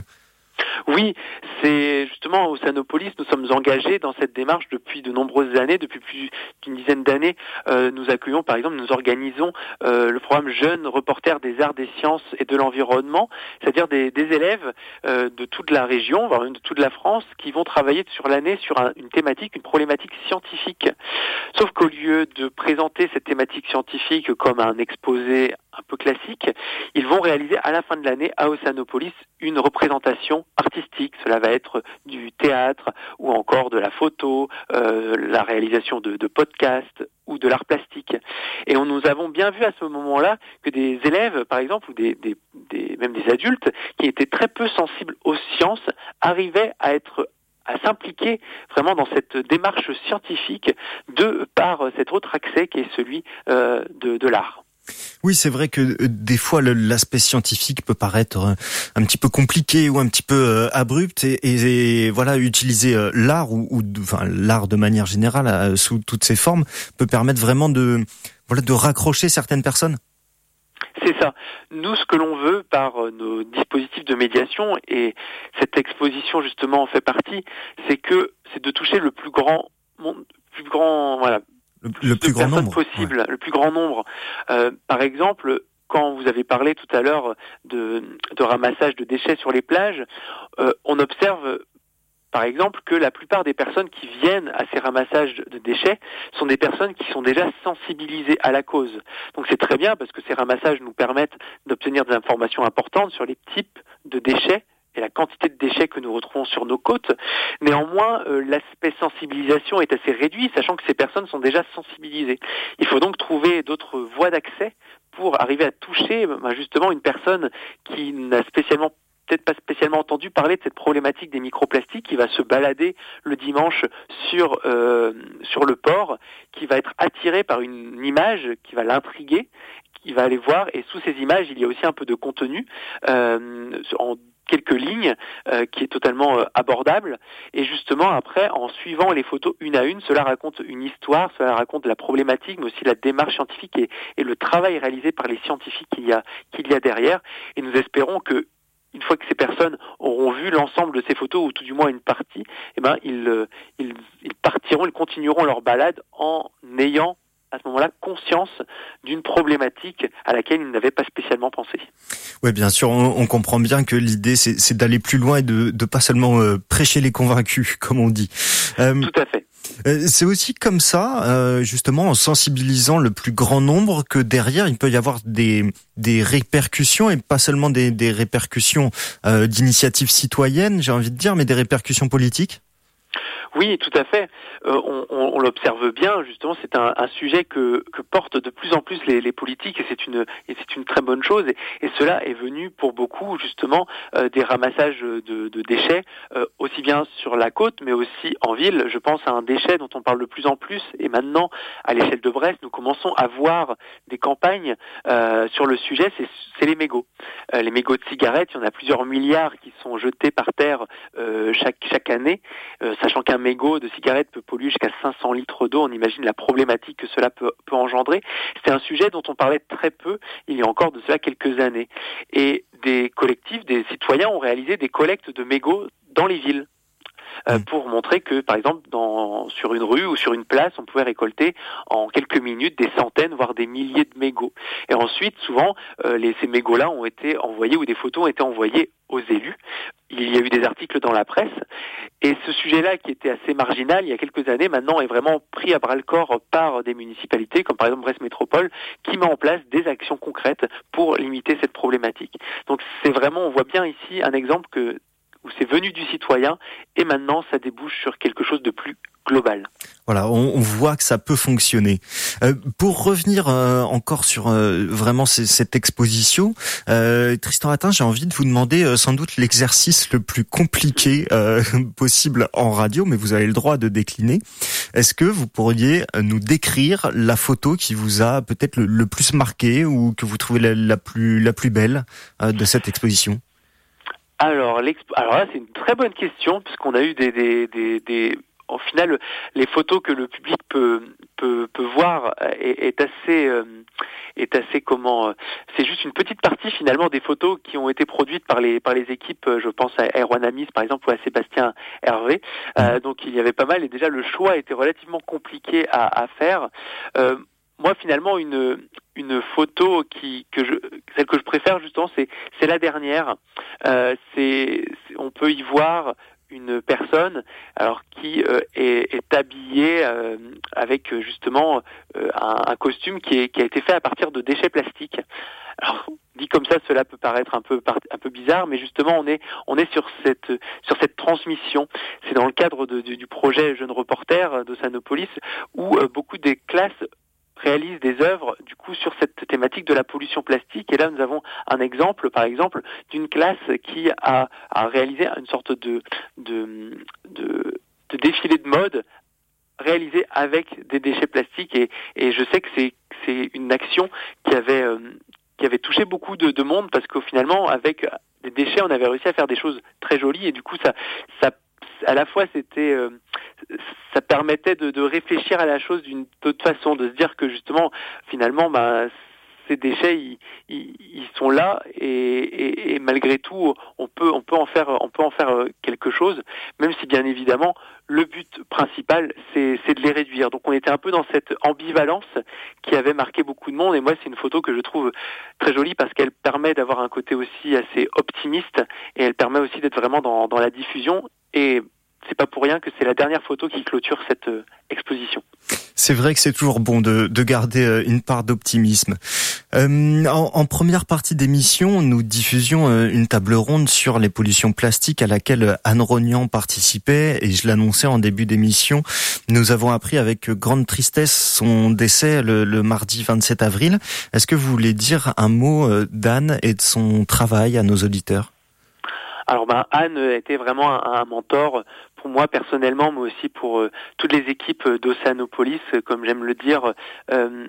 Oui, c'est justement au Oceanopolis, nous sommes engagés dans cette démarche depuis de nombreuses années, depuis plus d'une dizaine d'années. Euh, nous accueillons, par exemple, nous organisons euh, le programme Jeunes Reporters des Arts, des Sciences et de l'Environnement, c'est-à-dire des, des élèves euh, de toute la région, voire même de toute la France, qui vont travailler sur l'année sur un, une thématique, une problématique scientifique. Sauf qu'au lieu de présenter cette thématique scientifique comme un exposé un peu classique, ils vont réaliser à la fin de l'année à Oceanopolis une représentation artistique. Cela va être du théâtre ou encore de la photo, euh, la réalisation de, de podcasts ou de l'art plastique. Et on, nous avons bien vu à ce moment-là que des élèves, par exemple, ou des, des, des, même des adultes, qui étaient très peu sensibles aux sciences, arrivaient à être à s'impliquer vraiment dans cette démarche scientifique de par cet autre accès qui est celui euh, de, de l'art.
Oui, c'est vrai que euh, des fois le, l'aspect scientifique peut paraître euh, un petit peu compliqué ou un petit peu euh, abrupt et, et, et voilà, utiliser euh, l'art ou, ou enfin l'art de manière générale euh, sous toutes ses formes peut permettre vraiment de voilà de raccrocher certaines personnes.
C'est ça. Nous, ce que l'on veut par nos dispositifs de médiation, et cette exposition justement en fait partie, c'est que c'est de toucher le plus grand monde, plus grand voilà.
Le, le plus grand nombre
possible,
ouais.
le plus grand nombre. Euh, par exemple, quand vous avez parlé tout à l'heure de, de ramassage de déchets sur les plages, euh, on observe par exemple que la plupart des personnes qui viennent à ces ramassages de déchets sont des personnes qui sont déjà sensibilisées à la cause. Donc c'est très bien parce que ces ramassages nous permettent d'obtenir des informations importantes sur les types de déchets et la quantité de déchets que nous retrouvons sur nos côtes. Néanmoins, euh, l'aspect sensibilisation est assez réduit, sachant que ces personnes sont déjà sensibilisées. Il faut donc trouver d'autres voies d'accès pour arriver à toucher ben, justement une personne qui n'a spécialement peut-être pas spécialement entendu parler de cette problématique des microplastiques, qui va se balader le dimanche sur euh, sur le port, qui va être attiré par une image qui va l'intriguer, qui va aller voir, et sous ces images, il y a aussi un peu de contenu euh, en quelques lignes euh, qui est totalement euh, abordable, et justement après, en suivant les photos une à une, cela raconte une histoire, cela raconte la problématique, mais aussi la démarche scientifique et, et le travail réalisé par les scientifiques qu'il y a qu'il y a derrière. Et nous espérons que une fois que ces personnes auront vu l'ensemble de ces photos, ou tout du moins une partie, eh ben ils ils, ils partiront, ils continueront leur balade en ayant à ce moment-là conscience d'une problématique à laquelle ils n'avaient pas spécialement pensé.
Oui, bien sûr, on, on comprend bien que l'idée c'est, c'est d'aller plus loin et de, de pas seulement euh, prêcher les convaincus, comme on dit.
Euh, Tout à fait.
Euh, c'est aussi comme ça, euh, justement, en sensibilisant le plus grand nombre, que derrière, il peut y avoir des, des répercussions, et pas seulement des, des répercussions euh, d'initiatives citoyennes, j'ai envie de dire, mais des répercussions politiques.
Oui, tout à fait. Euh, on, on, on l'observe bien. Justement, c'est un, un sujet que, que portent de plus en plus les, les politiques, et c'est une, et c'est une très bonne chose. Et, et cela est venu pour beaucoup, justement, euh, des ramassages de, de déchets, euh, aussi bien sur la côte, mais aussi en ville. Je pense à un déchet dont on parle de plus en plus. Et maintenant, à l'échelle de Brest, nous commençons à voir des campagnes euh, sur le sujet. C'est, c'est les mégots. Euh, les mégots de cigarettes. Il y en a plusieurs milliards qui sont jetés par terre euh, chaque chaque année, euh, sachant qu'un mégot de cigarette peut polluer jusqu'à cinq cents litres d'eau. On imagine la problématique que cela peut, peut engendrer. C'est un sujet dont on parlait très peu il y a encore de cela quelques années. Et des collectifs, des citoyens ont réalisé des collectes de mégots dans les villes. Euh, pour montrer que, par exemple, dans, sur une rue ou sur une place, on pouvait récolter en quelques minutes des centaines, voire des milliers de mégots. Et ensuite, souvent, euh, les, ces mégots-là ont été envoyés, ou des photos ont été envoyées aux élus. Il y a eu des articles dans la presse. Et ce sujet-là, qui était assez marginal il y a quelques années, maintenant est vraiment pris à bras-le-corps par des municipalités, comme par exemple Brest Métropole, qui met en place des actions concrètes pour limiter cette problématique. Donc c'est vraiment, on voit bien ici un exemple que où c'est venu du citoyen, et maintenant ça débouche sur quelque chose de plus global.
Voilà, on, on voit que ça peut fonctionner. Euh, pour revenir euh, encore sur euh, vraiment c- cette exposition, euh, Tristan Hattin, j'ai envie de vous demander euh, sans doute l'exercice le plus compliqué euh, possible en radio, mais vous avez le droit de décliner. Est-ce que vous pourriez nous décrire la photo qui vous a peut-être le, le plus marqué, ou que vous trouvez la, la plus la plus belle euh, de cette exposition?
Alors, alors là, c'est une très bonne question, puisqu'on a eu des, des, des, des, au final, les photos que le public peut peut, peut voir est, est assez, euh, est assez comment, euh, c'est juste une petite partie finalement des photos qui ont été produites par les par les équipes. Je pense à Erwan Amis par exemple, ou à Sébastien Hervé. Euh, donc il y avait pas mal, et déjà le choix était relativement compliqué à, à faire. Euh, Moi, finalement, une une photo qui que je celle que je préfère justement, c'est c'est la dernière. Euh, c'est, c'est on peut y voir une personne alors qui euh, est, est habillée euh, avec justement euh, un, un costume qui est qui a été fait à partir de déchets plastiques. Alors dit comme ça, cela peut paraître un peu un peu bizarre, mais justement on est on est sur cette sur cette transmission. C'est dans le cadre de, du, du projet Jeunes Reporters d'Océanopolis, où euh, beaucoup des classes réalisent des œuvres du coup sur cette thématique de la pollution plastique. Et là nous avons un exemple, par exemple, d'une classe qui a, a réalisé une sorte de, de, de, de défilé de mode réalisé avec des déchets plastiques. Et, et je sais que c'est, c'est une action qui avait, euh, qui avait touché beaucoup de, de monde, parce qu'au finalement, avec des déchets, on avait réussi à faire des choses très jolies. Et du coup, ça, ça à la fois, c'était, euh, ça permettait de, de réfléchir à la chose d'une autre façon, de se dire que justement, finalement, bah, ces déchets, ils, ils, ils sont là, et, et, et malgré tout, on peut, on peut en faire, on peut en faire quelque chose, même si bien évidemment, le but principal, c'est, c'est de les réduire. Donc, on était un peu dans cette ambivalence qui avait marqué beaucoup de monde. Et moi, c'est une photo que je trouve très jolie, parce qu'elle permet d'avoir un côté aussi assez optimiste, et elle permet aussi d'être vraiment dans, dans la diffusion. Et c'est pas pour rien que c'est la dernière photo qui clôture cette euh, exposition.
C'est vrai que c'est toujours bon de, de garder euh, une part d'optimisme. Euh, en, en première partie d'émission, nous diffusions euh, une table ronde sur les pollutions plastiques à laquelle Anne Rognan participait, et je l'annonçais en début d'émission. Nous avons appris avec grande tristesse son décès le, le mardi vingt-sept avril. Est-ce que vous voulez dire un mot euh, d'Anne et de son travail à nos auditeurs ?
Alors ben, Anne était vraiment un, un mentor pour moi personnellement, mais aussi pour euh, toutes les équipes d'Océanopolis, comme j'aime le dire. Euh,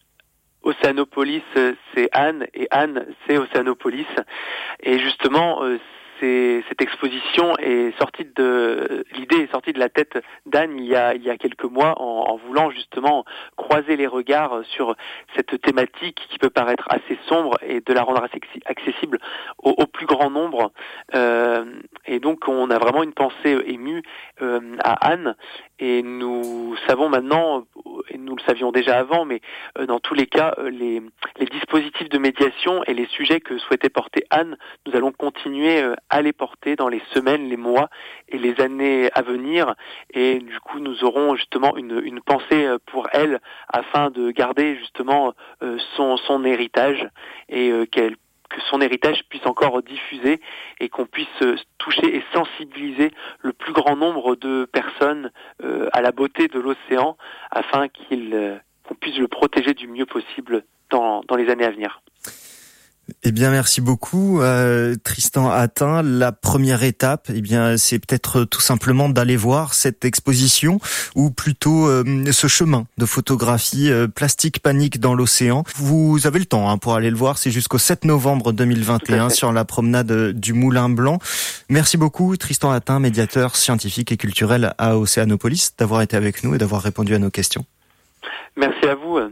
Océanopolis, c'est Anne, et Anne, c'est Océanopolis. Et justement, euh, c'est, cette exposition est sortie de, l'idée est sortie de la tête d'Anne il y a, il y a quelques mois, en, en voulant justement croiser les regards sur cette thématique qui peut paraître assez sombre, et de la rendre accessible au, au plus grand nombre. Euh, et donc, on a vraiment une pensée émue euh, à Anne, et nous savons maintenant, et nous le savions déjà avant, mais euh, dans tous les cas, euh, les, les dispositifs de médiation et les sujets que souhaitait porter Anne, nous allons continuer euh, à les porter dans les semaines, les mois et les années à venir. Et du coup, nous aurons justement une, une pensée pour elle afin de garder justement euh, son, son héritage et euh, qu'elle que son héritage puisse encore diffuser et qu'on puisse toucher et sensibiliser le plus grand nombre de personnes euh, à la beauté de l'océan afin qu'il, euh, qu'on puisse le protéger du mieux possible dans, dans les années à venir.
Eh bien, merci beaucoup, euh, Tristan Hattin. La première étape, eh bien, c'est peut-être tout simplement d'aller voir cette exposition ou plutôt euh, ce chemin de photographie euh, Plastique Panique dans l'océan. Vous avez le temps hein, pour aller le voir. C'est jusqu'au sept novembre deux mille vingt et un sur la promenade du Moulin Blanc. Merci beaucoup, Tristan Hattin, médiateur scientifique et culturel à Océanopolis, d'avoir été avec nous et d'avoir répondu à nos questions.
Merci à vous.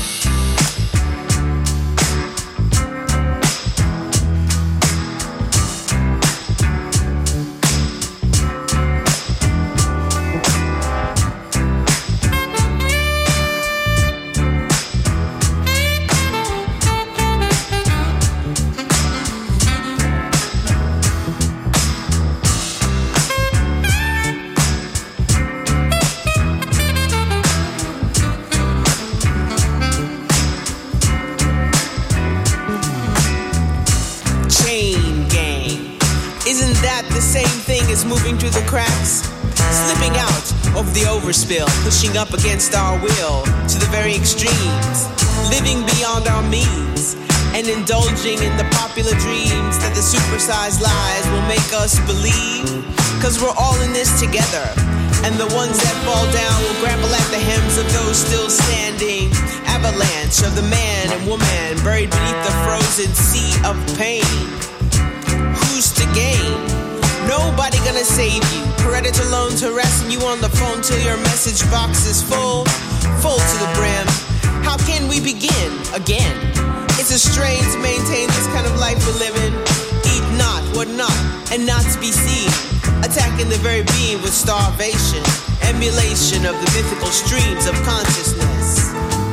Moving through the cracks, slipping out of the overspill, pushing up against our will to the very extremes, living beyond our means, and indulging in the popular dreams that the supersized lies will make us believe. Cause we're all in this together, and the ones that fall down will grapple at the hems of those still standing. Avalanche of the man and woman buried beneath the frozen sea of pain. Who's to gain? Nobody gonna save you. Predator loans harassing you on the phone till your message box is full, full to the brim. How can we begin again? It's a strain to maintain this kind of life we're living. Eat not, what not, and not to be seen. Attacking the very being with starvation. Emulation of the mythical streams of consciousness.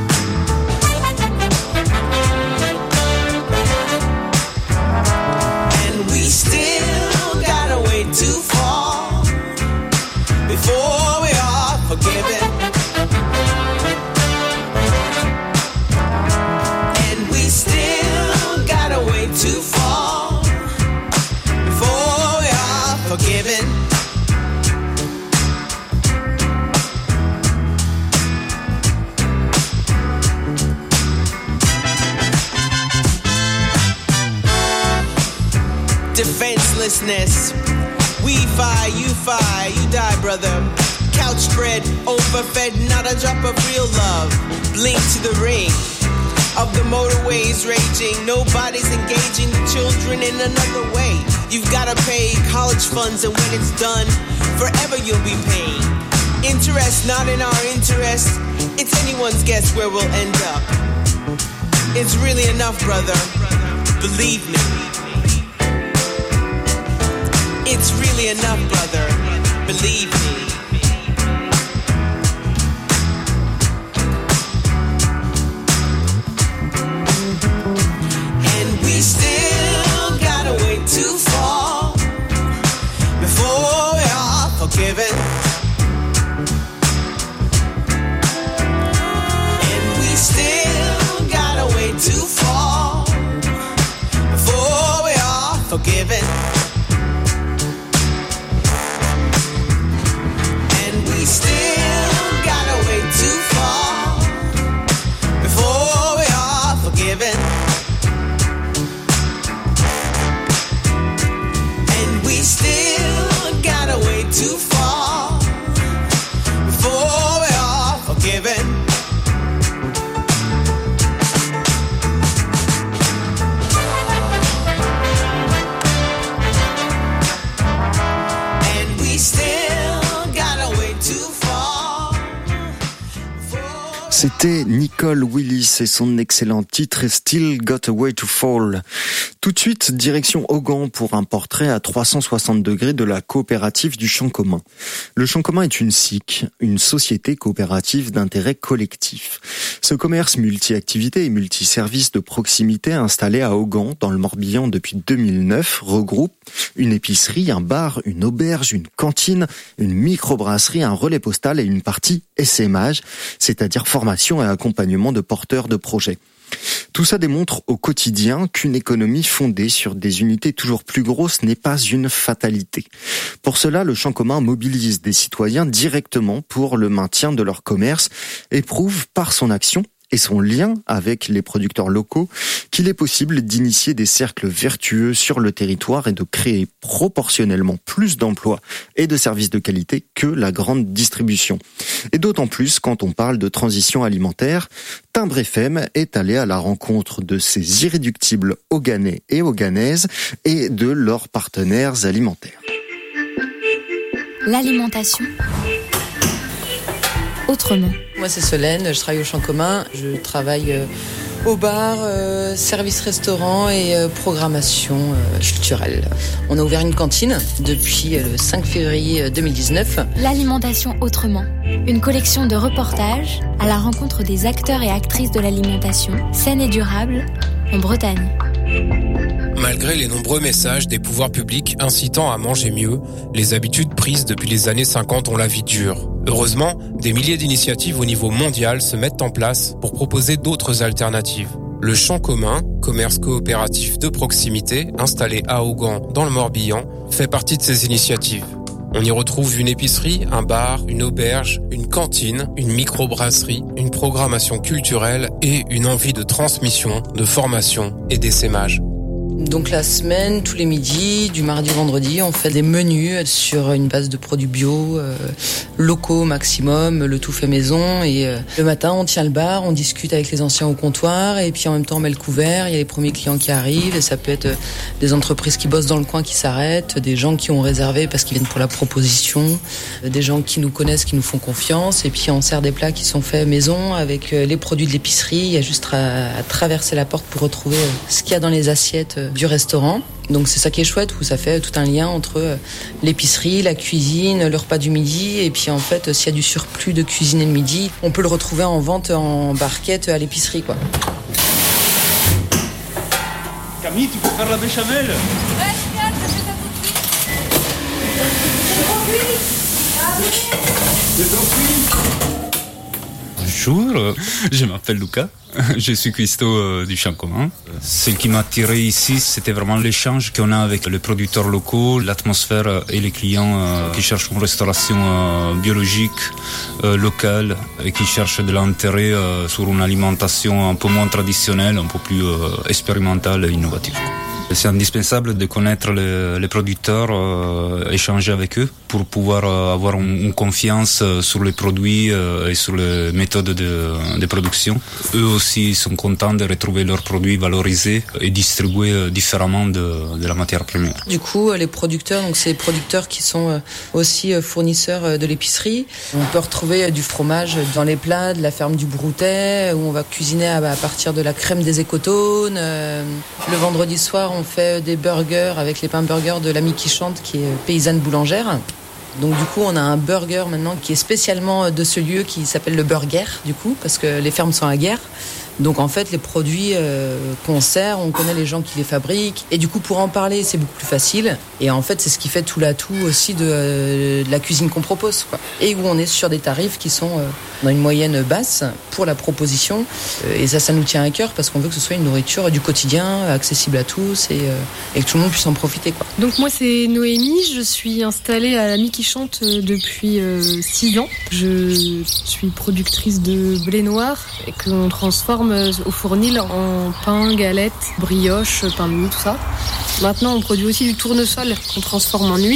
And we still too far before we are forgiven, and we still gotta wait too far before we are forgiven. Defenselessness. We fi, you fi, you die, brother. Couch spread, overfed, not a drop of real love. Blink to the ring of the motorways raging. Nobody's engaging the children in another way. You've gotta pay college funds, and when it's done, forever you'll be paying. Interest not in our interest. It's anyone's guess where we'll end up. It's really enough, brother. Believe me. It's really enough, brother, believe me. And we still gotta wait too far before we are forgiven. And we still gotta wait too far before we are forgiven. Too far before we are forgiven.
C'était Nicole Willis et son excellent titre Still Got a Way to Fall. Tout de suite, direction Augan pour un portrait à trois cent soixante degrés de la coopérative du Champ commun. Le Champ commun est une S I C, une société coopérative d'intérêt collectif. Ce commerce multi-activités et multi-services de proximité installé à Augan, dans le Morbihan depuis deux mille neuf, regroupe une épicerie, un bar, une auberge, une cantine, une microbrasserie, un relais postal et une partie essaimage, c'est-à-dire formation et accompagnement de porteurs de projets. Tout ça démontre au quotidien qu'une économie fondée sur des unités toujours plus grosses n'est pas une fatalité. Pour cela, le Champ commun mobilise des citoyens directement pour le maintien de leur commerce et prouve par son action et son lien avec les producteurs locaux qu'il est possible d'initier des cercles vertueux sur le territoire et de créer proportionnellement plus d'emplois et de services de qualité que la grande distribution. Et d'autant plus quand on parle de transition alimentaire, Timbre F M est allé à la rencontre de ces irréductibles Auganais et Auganaises et de leurs partenaires alimentaires.
L'alimentation autrement.
Moi c'est Solène, je travaille au Champ commun, je travaille euh, au bar, euh, service restaurant et euh, programmation euh, culturelle. On a ouvert une cantine depuis euh, le cinq février deux mille dix-neuf.
L'alimentation autrement, une collection de reportages à la rencontre des acteurs et actrices de l'alimentation saine et durable en Bretagne.
Malgré les nombreux messages des pouvoirs publics incitant à manger mieux, les habitudes prises depuis les années cinquante ont la vie dure. Heureusement, des milliers d'initiatives au niveau mondial se mettent en place pour proposer d'autres alternatives. Le Champ commun, commerce coopératif de proximité installé à Augan dans le Morbihan, fait partie de ces initiatives. On y retrouve une épicerie, un bar, une auberge, une cantine, une microbrasserie, une programmation culturelle et une envie de transmission, de formation et d'essaimage.
Donc la semaine, tous les midis, du mardi au vendredi, on fait des menus sur une base de produits bio, euh, locaux au maximum, le tout fait maison. Et euh, le matin, on tient le bar, on discute avec les anciens au comptoir, et puis en même temps, on met le couvert. Il y a les premiers clients qui arrivent, et ça peut être des entreprises qui bossent dans le coin qui s'arrêtent, des gens qui ont réservé parce qu'ils viennent pour la proposition, des gens qui nous connaissent, qui nous font confiance, et puis on sert des plats qui sont faits maison avec les produits de l'épicerie. Il y a juste à, à traverser la porte pour retrouver ce qu'il y a dans les assiettes du restaurant. Donc c'est ça qui est chouette, où ça fait tout un lien entre l'épicerie, la cuisine, le repas du midi, et puis en fait s'il y a du surplus de cuisiner le midi, on peut le retrouver en vente en barquette à l'épicerie, quoi.
Camille, tu peux faire la béchamel?
Ouais, génial, je fais ça tout de suite.
Bonjour, je m'appelle Lucas, je suis cuistot du Champ commun. Ce qui m'a attiré ici, c'était vraiment l'échange qu'on a avec les producteurs locaux, l'atmosphère et les clients qui cherchent une restauration biologique, locale, et qui cherchent de l'intérêt sur une alimentation un peu moins traditionnelle, un peu plus expérimentale et innovative. C'est indispensable de connaître les, les producteurs, euh, échanger avec eux pour pouvoir euh, avoir une, une confiance sur les produits euh, et sur les méthodes de, de production. Eux aussi sont contents de retrouver leurs produits valorisés et distribués différemment de, de la matière première.
Du coup, les producteurs, donc c'est les producteurs qui sont aussi fournisseurs de l'épicerie. On peut retrouver du fromage dans les plats de la ferme du Broutet, où on va cuisiner à, à partir de la crème des écotones. Euh, le vendredi soir, on fait des burgers avec les pains burgers de l'Amie qui chante, qui est paysanne boulangère. Donc du coup, on a un burger maintenant qui est spécialement de ce lieu, qui s'appelle le Burger, du coup, parce que les fermes sont à guerre. Donc en fait, les produits euh, qu'on sert, on connaît les gens qui les fabriquent. Et du coup, pour en parler, c'est beaucoup plus facile. Et en fait, c'est ce qui fait tout l'atout aussi de, euh, de la cuisine qu'on propose, quoi. Et où on est sur des tarifs qui sont euh, dans une moyenne basse pour la proposition. Euh, et ça, ça nous tient à cœur parce qu'on veut que ce soit une nourriture du quotidien, accessible à tous et, euh, et que tout le monde puisse en profiter, quoi.
Donc moi, c'est Noémie. Je suis installée à l'Amie qui chante depuis six ans. Je suis productrice de blé noir et qu'on transforme au fournil en pain, galettes, brioches, pain de mie, tout ça. Maintenant, on produit aussi du tournesol qu'on transforme en huile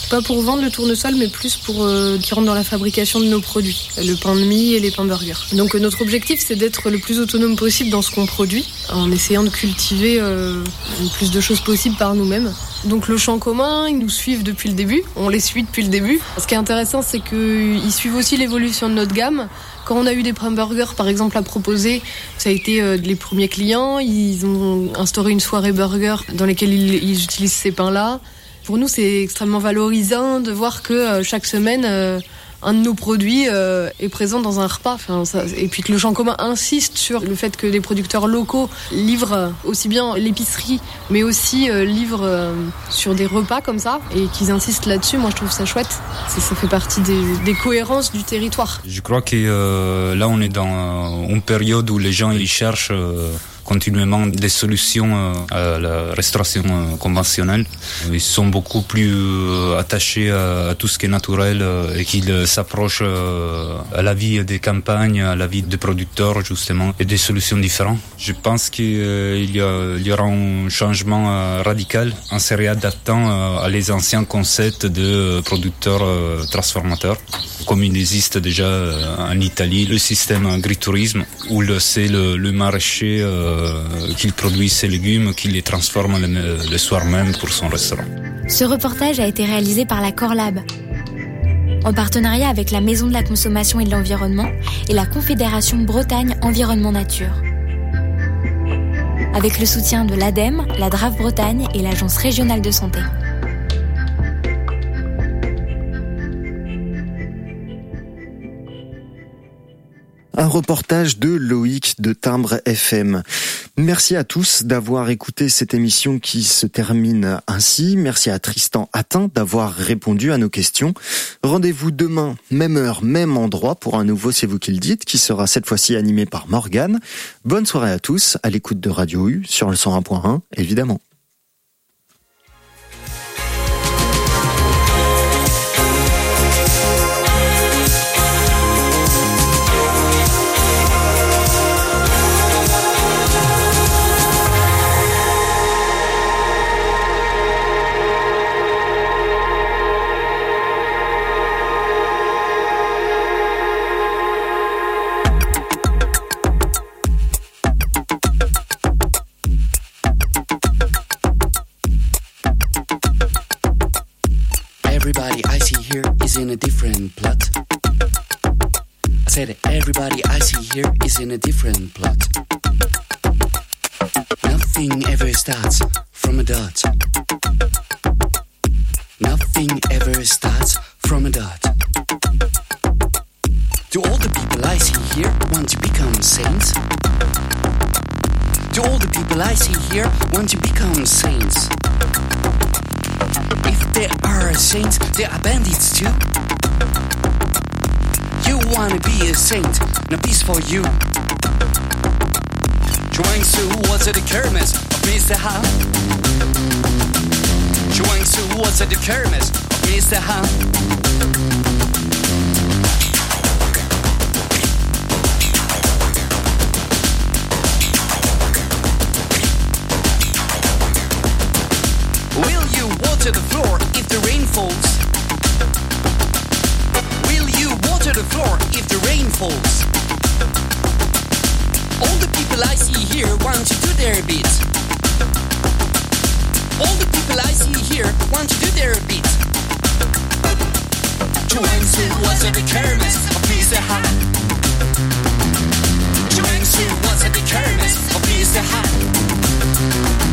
Pas pour vendre le tournesol, mais plus pour euh, qui rentre dans la fabrication de nos produits, le pain de mie et les pains burgers. Donc euh, notre objectif, c'est d'être le plus autonome possible dans ce qu'on produit, en essayant de cultiver euh, le plus de choses possibles par nous-mêmes. Donc le champ commun, ils nous suivent depuis le début, on les suit depuis le début. Ce qui est intéressant, c'est qu'ils suivent aussi l'évolution de notre gamme. Quand on a eu des pains burgers, par exemple, à proposer, ça a été euh, les premiers clients. Ils ont instauré une soirée burger dans laquelle ils, ils utilisent ces pains-là. Pour nous, c'est extrêmement valorisant de voir que euh, chaque semaine, euh, un de nos produits euh, est présent dans un repas. Enfin, ça, et puis que le champ commun insiste sur le fait que les producteurs locaux livrent aussi bien l'épicerie, mais aussi euh, livrent euh, sur des repas comme ça, et qu'ils insistent là-dessus. Moi, je trouve ça chouette. C'est, ça fait partie des, des cohérences du territoire.
Je crois que euh, là, on est dans une période où les gens ils cherchent euh, continuellement des solutions à la restauration conventionnelle. Ils sont beaucoup plus attachés à tout ce qui est naturel et qu'ils s'approchent à la vie des campagnes, à la vie des producteurs justement, et des solutions différentes. Je pense qu'il y, a, il y aura un changement radical en se réadaptant à les anciens concepts de producteurs transformateurs, comme il existe déjà en Italie, le système agritourisme, où le, c'est le, le maraîcher euh, qu'il produit ses légumes, qu'il les transforme le, le soir même pour son restaurant.
Ce reportage a été réalisé par la Corlab, en partenariat avec la Maison de la Consommation et de l'Environnement et la Confédération Bretagne Environnement Nature. Avec le soutien de l'ADEME, la D R A F Bretagne et l'Agence régionale de santé.
Un reportage de Loïc de Timbre F M. Merci à tous d'avoir écouté cette émission qui se termine ainsi. Merci à Tristan Attin d'avoir répondu à nos questions. Rendez-vous demain, même heure, même endroit pour un nouveau C'est vous qui le dites, qui sera cette fois-ci animé par Morgane. Bonne soirée à tous, à l'écoute de Radio U sur le cent un point un, évidemment.
Everybody I see here is in a different plot. I said everybody I see here is in a different plot. Nothing ever starts from a dot. Nothing ever starts from a dot. Do all the people I see here want to become saints? Do all the people I see here want to become saints? If there are saints, there are bandits too. You wanna be a saint, no peace for you. Chuang-Tzu was at the kermis of Mister Ha. Chuang-Tzu was at the kermis of Mister Ha. Water the floor if the rain falls? Will you water the floor if the rain falls? All the people I see here want to do their bit. All the people I see here want to do their bit. Chuang-Tzu was at the kermis of Mister Ha. Chuang-Tzu was at the kermis of Mister Ha.